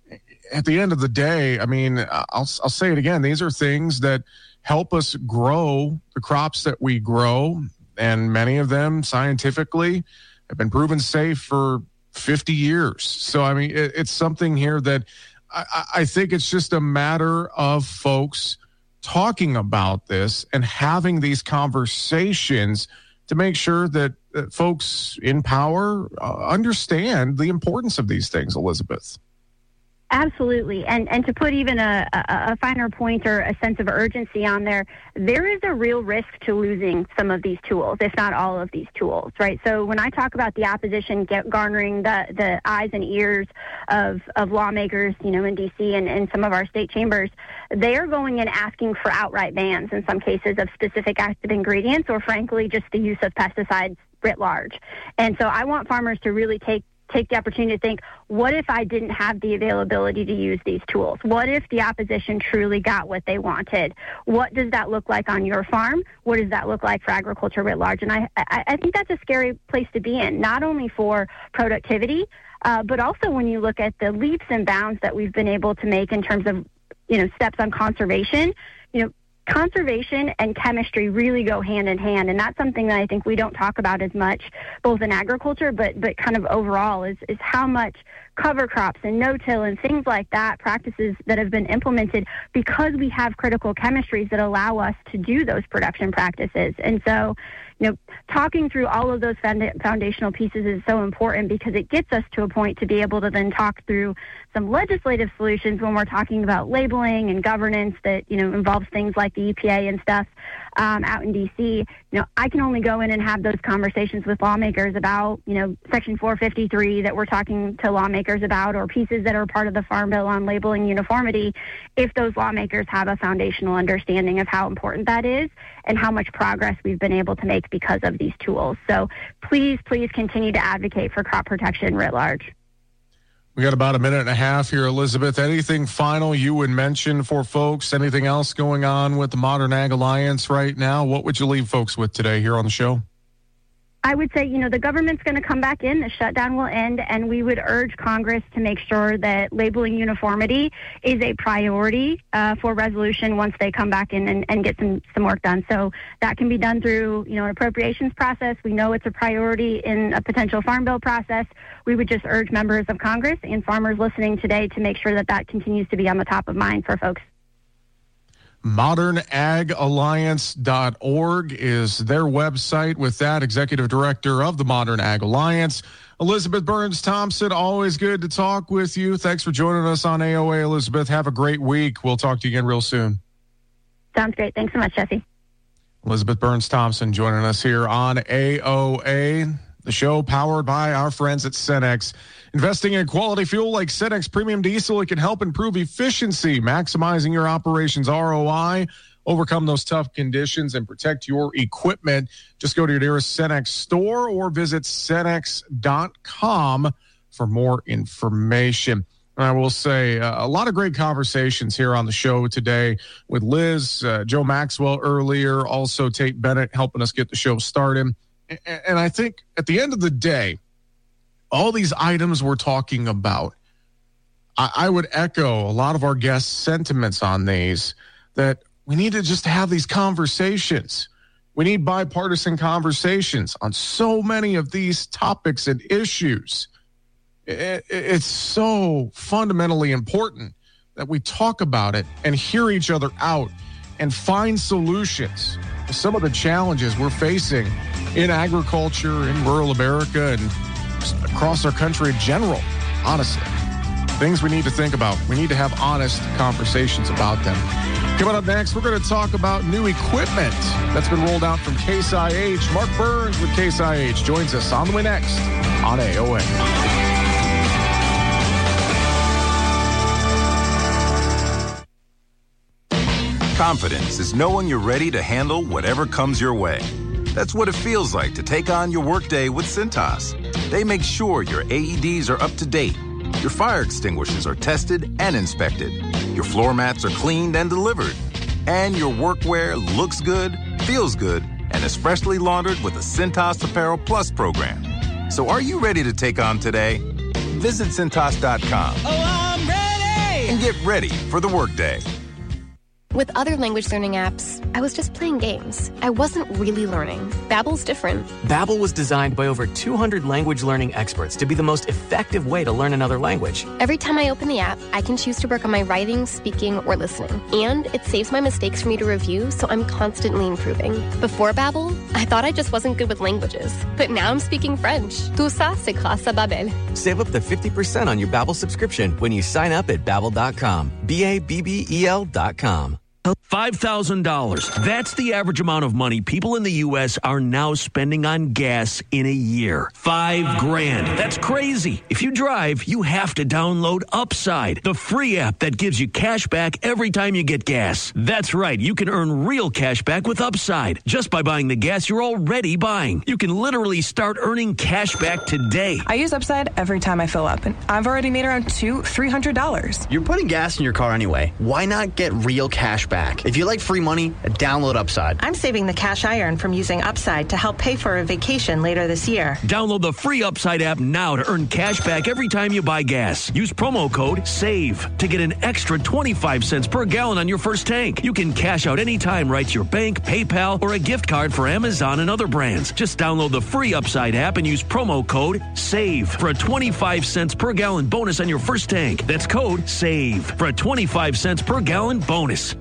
at the end of the day, I mean, I'll, I'll say it again, these are things that help us grow the crops that we grow, and many of them scientifically have been proven safe for fifty years. So, I mean, it, it's something here that I, I think it's just a matter of folks talking about this and having these conversations to make sure that, that folks in power uh, understand the importance of these things, Elizabeth. Absolutely. And and to put even a, a, a finer point or a sense of urgency on there, there is a real risk to losing some of these tools, if not all of these tools, right? So when I talk about the opposition get, garnering the, the eyes and ears of, of lawmakers, you know, in D C and, and some of our state chambers, they are going in asking for outright bans in some cases of specific active ingredients or, frankly, just the use of pesticides writ large. And so I want farmers to really take take the opportunity to think, what if I didn't have the availability to use these tools? What if the opposition truly got what they wanted? What does that look like on your farm? What does that look like for agriculture writ large? And I, I, I think that's a scary place to be in, not only for productivity, uh, but also when you look at the leaps and bounds that we've been able to make in terms of, you know, steps on conservation. You know, conservation and chemistry really go hand in hand, and that's something that I think we don't talk about as much, both in agriculture, but but kind of overall, is, is how much cover crops and no-till and things like that, practices that have been implemented because we have critical chemistries that allow us to do those production practices. And so, you know, talking through all of those foundational pieces is so important because it gets us to a point to be able to then talk through some legislative solutions when we're talking about labeling and governance that, you know, involves things like the E P A and stuff um, out in D C. You know, I can only go in and have those conversations with lawmakers about, you know, Section four fifty-three that we're talking to lawmakers about, or pieces that are part of the Farm Bill on labeling uniformity, if those lawmakers have a foundational understanding of how important that is and how much progress we've been able to make because of these tools. So please, please continue to advocate for crop protection writ large. We got about a minute and a half here, Elizabeth. Anything final you would mention for folks? Anything else going on with the Modern Ag Alliance right now? What would you leave folks with today here on the show? I would say, you know, the government's going to come back in, the shutdown will end, and we would urge Congress to make sure that labeling uniformity is a priority uh, for resolution once they come back in and, and get some, some work done. So that can be done through, you know, an appropriations process. We know it's a priority in a potential farm bill process. We would just urge members of Congress and farmers listening today to make sure that that continues to be on the top of mind for folks. modern ag alliance dot org is their website. With that, Executive Director of the Modern Ag Alliance, Elizabeth Burns Thompson, always good to talk with you. Thanks for joining us on A O A, Elizabeth. Have a great week. We'll talk to you again real soon. Sounds great. Thanks so much, Jesse. Elizabeth Burns Thompson joining us here on A O A, the show powered by our friends at Cenex. Investing in quality fuel like Cenex Premium Diesel, it can help improve efficiency, maximizing your operations R O I, overcome those tough conditions, and protect your equipment. Just go to your nearest Cenex store or visit Cenex dot com for more information. And I will say uh, a lot of great conversations here on the show today with Liz, uh, Joe Maxwell earlier, also Tate Bennett helping us get the show started. And, and I think at the end of the day, all these items we're talking about, I, I would echo a lot of our guests' sentiments on these, that we need to just have these conversations. We need bipartisan conversations on so many of these topics and issues. It, it's so fundamentally important that we talk about it and hear each other out and find solutions to some of the challenges we're facing in agriculture, in rural America, and across our country in general, honestly. Things we need to think about. We need to have honest conversations about them. Coming up next, we're going to talk about new equipment that's been rolled out from Case I H. Mark Burns with Case I H joins us on the way next on A O A. Confidence is knowing you're ready to handle whatever comes your way. That's what it feels like to take on your workday with Cintas. They make sure your A E Ds are up to date, your fire extinguishers are tested and inspected, your floor mats are cleaned and delivered, and your workwear looks good, feels good, and is freshly laundered with the Cintas Apparel Plus program. So are you ready to take on today? Visit Cintas dot com. Oh, I'm ready! And get ready for the workday. With other language learning apps, I was just playing games. I wasn't really learning. Babbel's different. Babbel was designed by over two hundred language learning experts to be the most effective way to learn another language. Every time I open the app, I can choose to work on my writing, speaking, or listening. And it saves my mistakes for me to review, so I'm constantly improving. Before Babbel, I thought I just wasn't good with languages. But now I'm speaking French. Tout ça, c'est grâce à Babbel. Save up to fifty percent on your Babbel subscription when you sign up at Babbel dot com. B A B B E L dot com. five thousand dollars. That's the average amount of money people in the U S are now spending on gas in a year. Five grand. That's crazy. If you drive, you have to download Upside, the free app that gives you cash back every time you get gas. That's right. You can earn real cash back with Upside just by buying the gas you're already buying. You can literally start earning cash back today. I use Upside every time I fill up, and I've already made around two, three hundred dollars. You're putting gas in your car anyway. Why not get real cash back? If you like free money, download Upside. I'm saving the cash I earn from using Upside to help pay for a vacation later this year. Download the free Upside app now to earn cash back every time you buy gas. Use promo code SAVE to get an extra twenty-five cents per gallon on your first tank. You can cash out anytime right to your bank, PayPal, or a gift card for Amazon and other brands. Just download the free Upside app and use promo code SAVE for a twenty-five cents per gallon bonus on your first tank. That's code SAVE for a twenty-five cents per gallon bonus.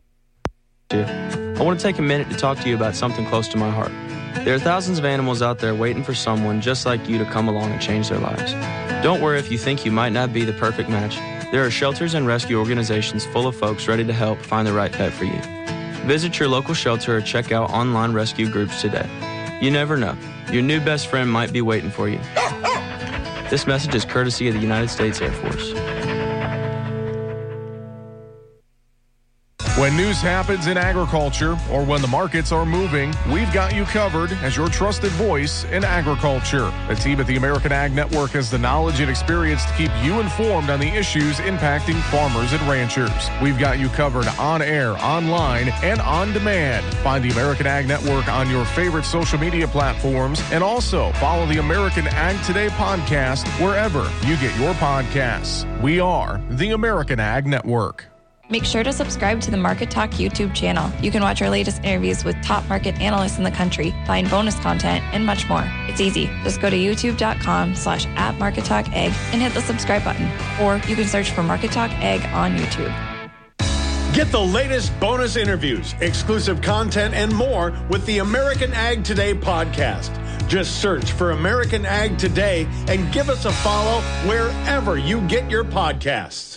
I want to take a minute to talk to you about something close to my heart. There are thousands of animals out there waiting for someone just like you to come along and change their lives. Don't worry if you think you might not be the perfect match. There are shelters and rescue organizations full of folks ready to help find the right pet for you. Visit your local shelter or check out online rescue groups today. You never know. Your new best friend might be waiting for you. This message is courtesy of the United States Air Force. When news happens in agriculture or when the markets are moving, we've got you covered as your trusted voice in agriculture. The team at the American Ag Network has the knowledge and experience to keep you informed on the issues impacting farmers and ranchers. We've got you covered on air, online, and on demand. Find the American Ag Network on your favorite social media platforms and also follow the American Ag Today podcast wherever you get your podcasts. We are the American Ag Network. Make sure to subscribe to the Market Talk YouTube channel. You can watch our latest interviews with top market analysts in the country, find bonus content, and much more. It's easy. Just go to youtube.com slash at Market Talk Ag and hit the subscribe button. Or you can search for Market Talk Ag on YouTube. Get the latest bonus interviews, exclusive content, and more with the American Ag Today podcast. Just search for American Ag Today and give us a follow wherever you get your podcasts.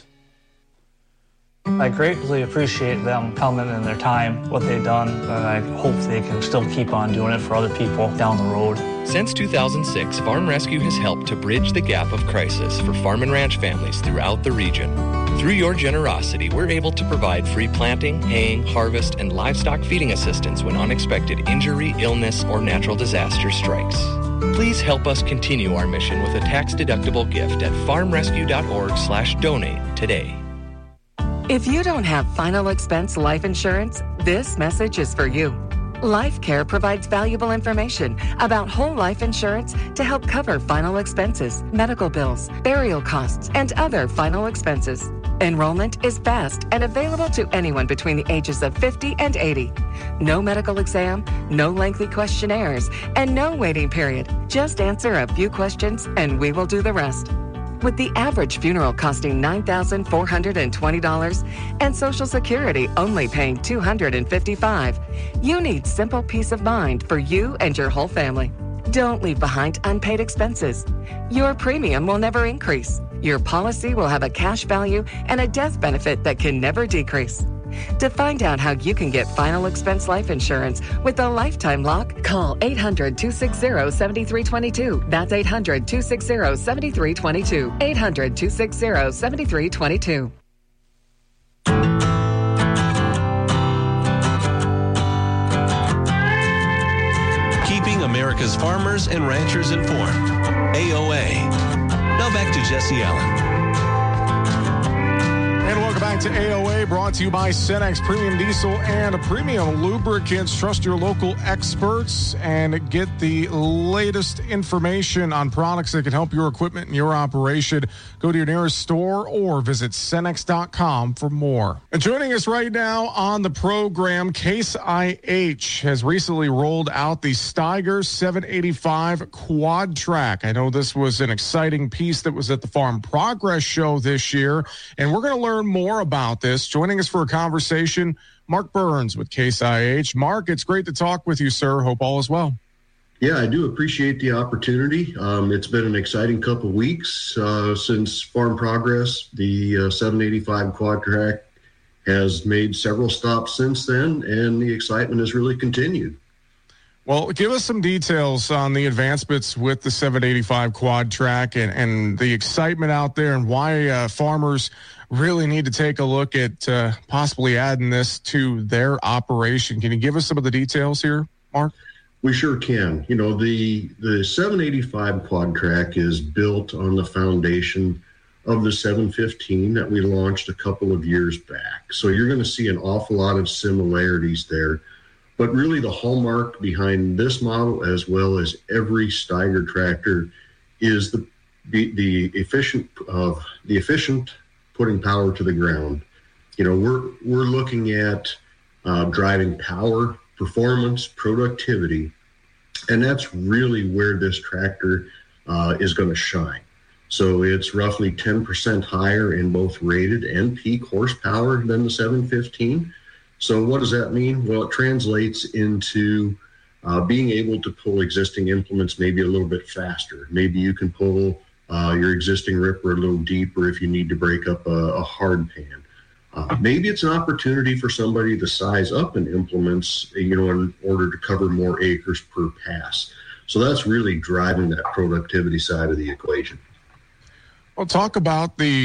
I greatly appreciate them coming in their time, what they've done, and I hope they can still keep on doing it for other people down the road. Since two thousand six, Farm Rescue has helped to bridge the gap of crisis for farm and ranch families throughout the region. Through your generosity, we're able to provide free planting, haying, harvest, and livestock feeding assistance when unexpected injury, illness, or natural disaster strikes. Please help us continue our mission with a tax-deductible gift at farmrescue.org slash donate today. If you don't have final expense life insurance, this message is for you. LifeCare provides valuable information about whole life insurance to help cover final expenses, medical bills, burial costs, and other final expenses. Enrollment is fast and available to anyone between the ages of fifty and eighty. No medical exam, no lengthy questionnaires, and no waiting period. Just answer a few questions and we will do the rest. With the average funeral costing nine thousand four hundred twenty dollars and Social Security only paying two hundred fifty-five dollars, you need simple peace of mind for you and your whole family. Don't leave behind unpaid expenses. Your premium will never increase. Your policy will have a cash value and a death benefit that can never decrease. To find out how you can get final expense life insurance with a lifetime lock, call eight hundred, two six zero, seven three two two. That's eight hundred, two six zero, seven three two two. eight hundred, two six zero, seven three two two. Keeping America's farmers and ranchers informed. A O A. Now back to Jesse Allen. And welcome back to A O A, brought to you by Cenex Premium Diesel and Premium Lubricants. Trust your local experts and get the latest information on products that can help your equipment and your operation. Go to your nearest store or visit Cenex dot com for more. And joining us right now on the program, Case I H has recently rolled out the Steiger seven eighty-five Quad Track. I know this was an exciting piece that was at the Farm Progress Show this year, and we're going to learn more about this. Joining us for a conversation, Mark Burns with Case I H. Mark, it's great to talk with you, sir. Hope all is well. Yeah, I do appreciate the opportunity. Um, it's been an exciting couple of weeks uh, since Farm Progress. The uh, seven eighty-five Quad Track has made several stops since then, and the excitement has really continued. Well, give us some details on the advancements with the seven eighty-five Quad Track and, and the excitement out there and why uh, farmers really need to take a look at uh, possibly adding this to their operation. Can you give us some of the details here, Mark? We sure can. You know, the, the seven eighty-five Quad Track is built on the foundation of the seven fifteen that we launched a couple of years back. So you're going to see an awful lot of similarities there. But really the hallmark behind this model, as well as every Steiger tractor, is the the, the efficient of uh, the efficient putting power to the ground. You know, we're we're looking at uh, driving power, performance, productivity, and that's really where this tractor uh, is going to shine. So it's roughly ten percent higher in both rated and peak horsepower than the seven fifteen. So what does that mean? Well, it translates into uh, being able to pull existing implements maybe a little bit faster. Maybe you can pull uh, your existing ripper a little deeper if you need to break up a, a hard pan. Uh, maybe it's an opportunity for somebody to size up an implements, you know, in order to cover more acres per pass. So that's really driving that productivity side of the equation. Well, talk about the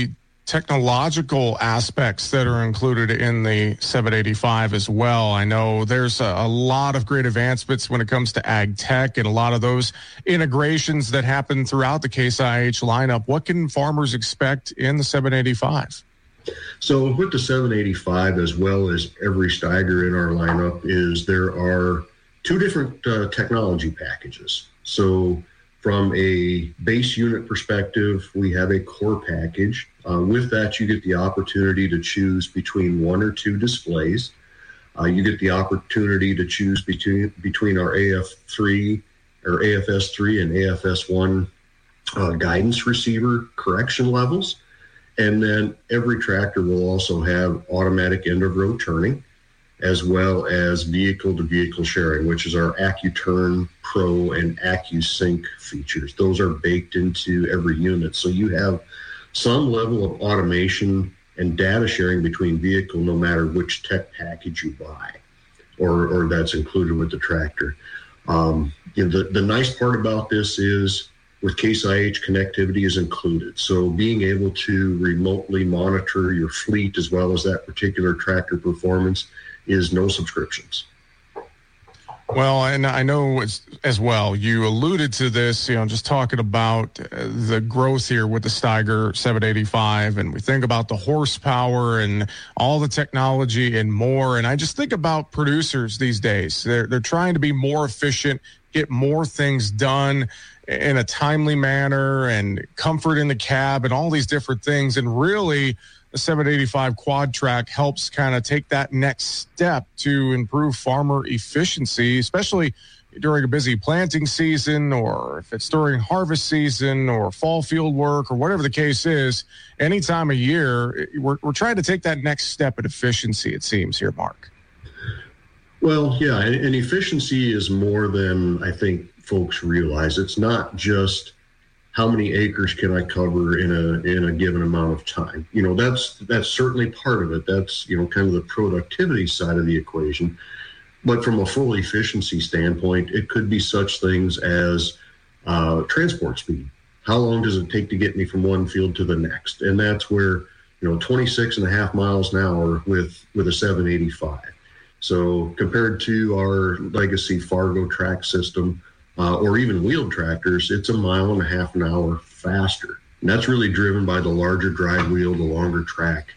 technological aspects that are included in the seven eighty-five as well. I know there's a, a lot of great advancements when it comes to ag tech and a lot of those integrations that happen throughout the Case I H lineup. What can farmers expect in the seven eighty-five? So with the seven eighty-five, as well as every Steiger in our lineup, is there are two different uh, technology packages. So from a base unit perspective, we have a core package. Uh, with that, you get the opportunity to choose between one or two displays. Uh, you get the opportunity to choose between between our A F three or A F S three and A F S one uh, guidance receiver correction levels. And then every tractor will also have automatic end of row turning, as well as vehicle to vehicle sharing, which is our AccuTurn Pro and AccuSync features. Those are baked into every unit. So you have some level of automation and data sharing between vehicle, no matter which tech package you buy or, or that's included with the tractor. Um, you know, the, the nice part about this is with Case I H, connectivity is included. So being able to remotely monitor your fleet as well as that particular tractor performance is no subscriptions. Well, and I know as, as well, you alluded to this, you know, just talking about uh, the growth here with the Steiger seven eighty-five, and we think about the horsepower and all the technology and more. And I just think about producers these days. They're, they're trying to be more efficient, get more things done in a timely manner, and comfort in the cab and all these different things. And really, the seven eighty-five Quad Track helps kind of take that next step to improve farmer efficiency, especially during a busy planting season, or if it's during harvest season or fall field work or whatever the case is. Any time of year, we're, we're trying to take that next step in efficiency, it seems here, Mark. Well, yeah, and, and efficiency is more than I think folks realize. It's not just how many acres can I cover in a in a given amount of time. You know, that's that's certainly part of it. That's, you know, kind of the productivity side of the equation. But from a full efficiency standpoint, it could be such things as uh, transport speed. How long does it take to get me from one field to the next? And that's where, you know, twenty-six and a half miles an hour with with a seven eighty-five. So compared to our legacy Fargo track system, uh, or even wheeled tractors, it's a mile and a half an hour faster. And that's really driven by the larger drive wheel, the longer track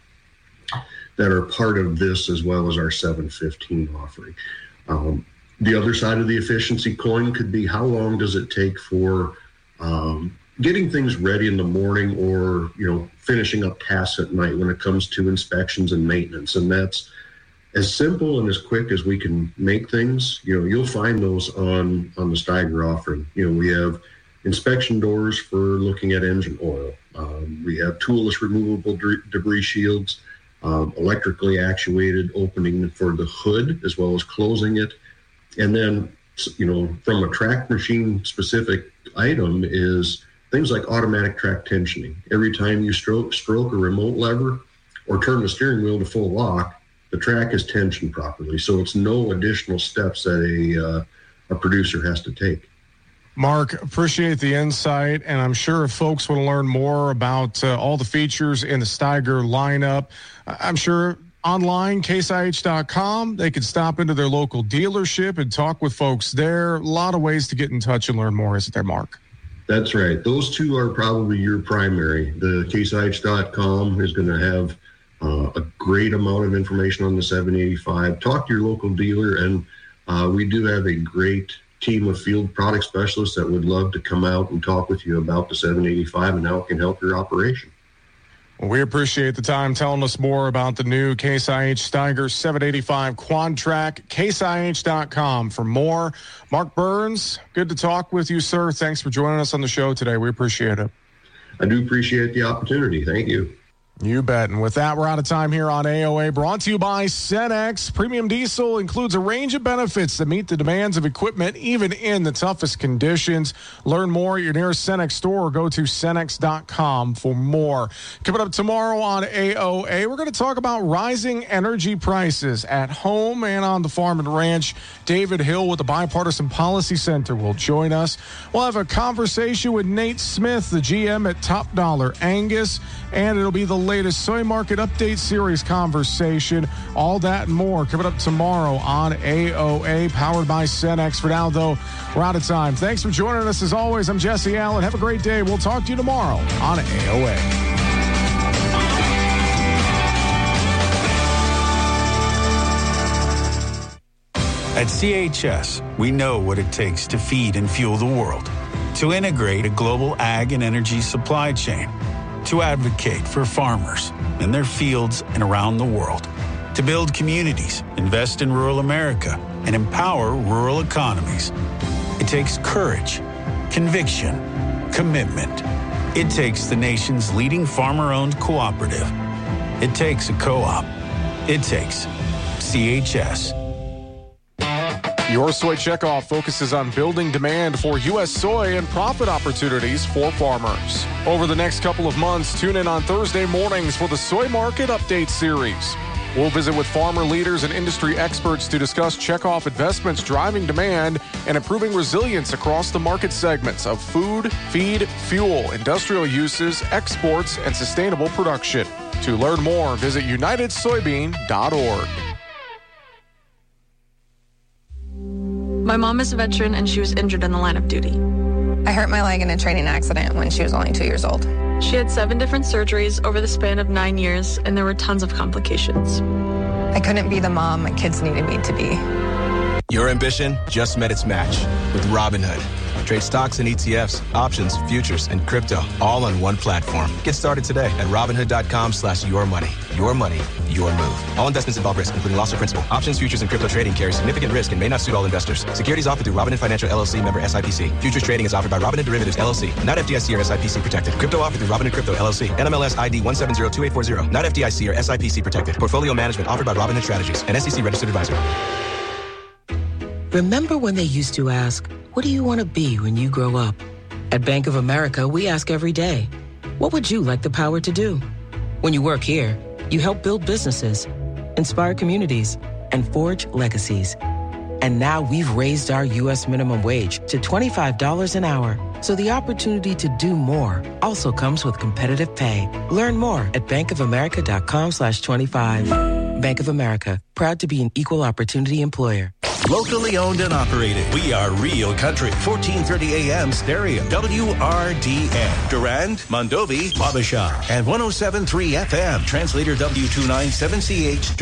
that are part of this, as well as our seven fifteen offering. Um, the other side of the efficiency coin could be how long does it take for um, getting things ready in the morning, or, you know, finishing up tasks at night when it comes to inspections and maintenance. And that's as simple and as quick as we can make things. You know, you'll find those on, on the Steiger offering. You know, we have inspection doors for looking at engine oil. Um, we have toolless removable de- debris shields, um, electrically actuated opening for the hood, as well as closing it. And then, you know, from a track machine specific item is things like automatic track tensioning. Every time you stroke, stroke a remote lever or turn the steering wheel to full lock, the track is tensioned properly. So it's no additional steps that a uh, a producer has to take. Mark, appreciate the insight, and I'm sure if folks want to learn more about uh, all the features in the Steiger lineup, I'm sure online, case I H dot com, they could stop into their local dealership and talk with folks there. A lot of ways to get in touch and learn more, isn't there, Mark? That's right. Those two are probably your primary. The case I H dot com is going to have Uh, a great amount of information on the seven eighty-five. Talk to your local dealer, and uh, we do have a great team of field product specialists that would love to come out and talk with you about the seven eighty-five and how it can help your operation. Well, we appreciate the time telling us more about the new Case I H Steiger seven eighty-five Quad Track. case I H dot com for more. Mark Burns, good to talk with you, sir. Thanks for joining us on the show today. We appreciate it. I do appreciate the opportunity. Thank you. You bet. And with that, we're out of time here on A O A. Brought to you by Cenex. Premium diesel includes a range of benefits that meet the demands of equipment, even in the toughest conditions. Learn more at your nearest Cenex store, or go to cenex dot com for more. Coming up tomorrow on A O A, we're going to talk about rising energy prices at home and on the farm and ranch. David Hill with the Bipartisan Policy Center will join us. We'll have a conversation with Nate Smith, the G M at Top Dollar Angus, and it'll be the latest Soy Market Update Series conversation. All that and more coming up tomorrow on A O A, powered by Cenex. For now, though, we're out of time. Thanks for joining us. As always, I'm Jesse Allen. Have a great day. We'll talk to you tomorrow on A O A. At C H S, we know what it takes to feed and fuel the world, to integrate a global ag and energy supply chain, to advocate for farmers in their fields and around the world, to build communities, invest in rural America, and empower rural economies. It takes courage, conviction, commitment. It takes the nation's leading farmer-owned cooperative. It takes a co-op. It takes C H S. Your Soy Checkoff focuses on building demand for U S soy and profit opportunities for farmers. Over the next couple of months, tune in on Thursday mornings for the Soy Market Update Series. We'll visit with farmer leaders and industry experts to discuss checkoff investments driving demand and improving resilience across the market segments of food, feed, fuel, industrial uses, exports, and sustainable production. To learn more, visit united soybean dot org. My mom is a veteran and she was injured in the line of duty. I hurt my leg in a training accident when she was only two years old. She had seven different surgeries over the span of nine years, and there were tons of complications. I couldn't be the mom my kids needed me to be. Your ambition just met its match with Robinhood. Trade stocks and E T Fs, options, futures, and crypto all on one platform. Get started today at Robinhood.com slash your money. Your money, your move. All investments involve risk, including loss of principal. Options, futures, and crypto trading carry significant risk and may not suit all investors. Securities offered through Robinhood Financial L L C, member S I P C. Futures trading is offered by Robinhood Derivatives L L C, not F D I C or S I P C protected. Crypto offered through Robinhood Crypto L L C, N M L S I D one seven zero two eight four zero, not F D I C or S I P C protected. Portfolio management offered by Robinhood Strategies, an S E C registered advisor. Remember when they used to ask, what do you want to be when you grow up? At Bank of America, we ask every day, what would you like the power to do? When you work here, you help build businesses, inspire communities, and forge legacies. And now we've raised our U S minimum wage to twenty-five dollars an hour. So the opportunity to do more also comes with competitive pay. Learn more at bankofamerica.com slash 25. Bank of America, proud to be an equal opportunity employer. Locally owned and operated. We are Real Country. fourteen thirty A M stereo. W R D N. Durand, Mondovi, Wabasha. And one oh seven point three F M. Translator W two ninety-seven C H.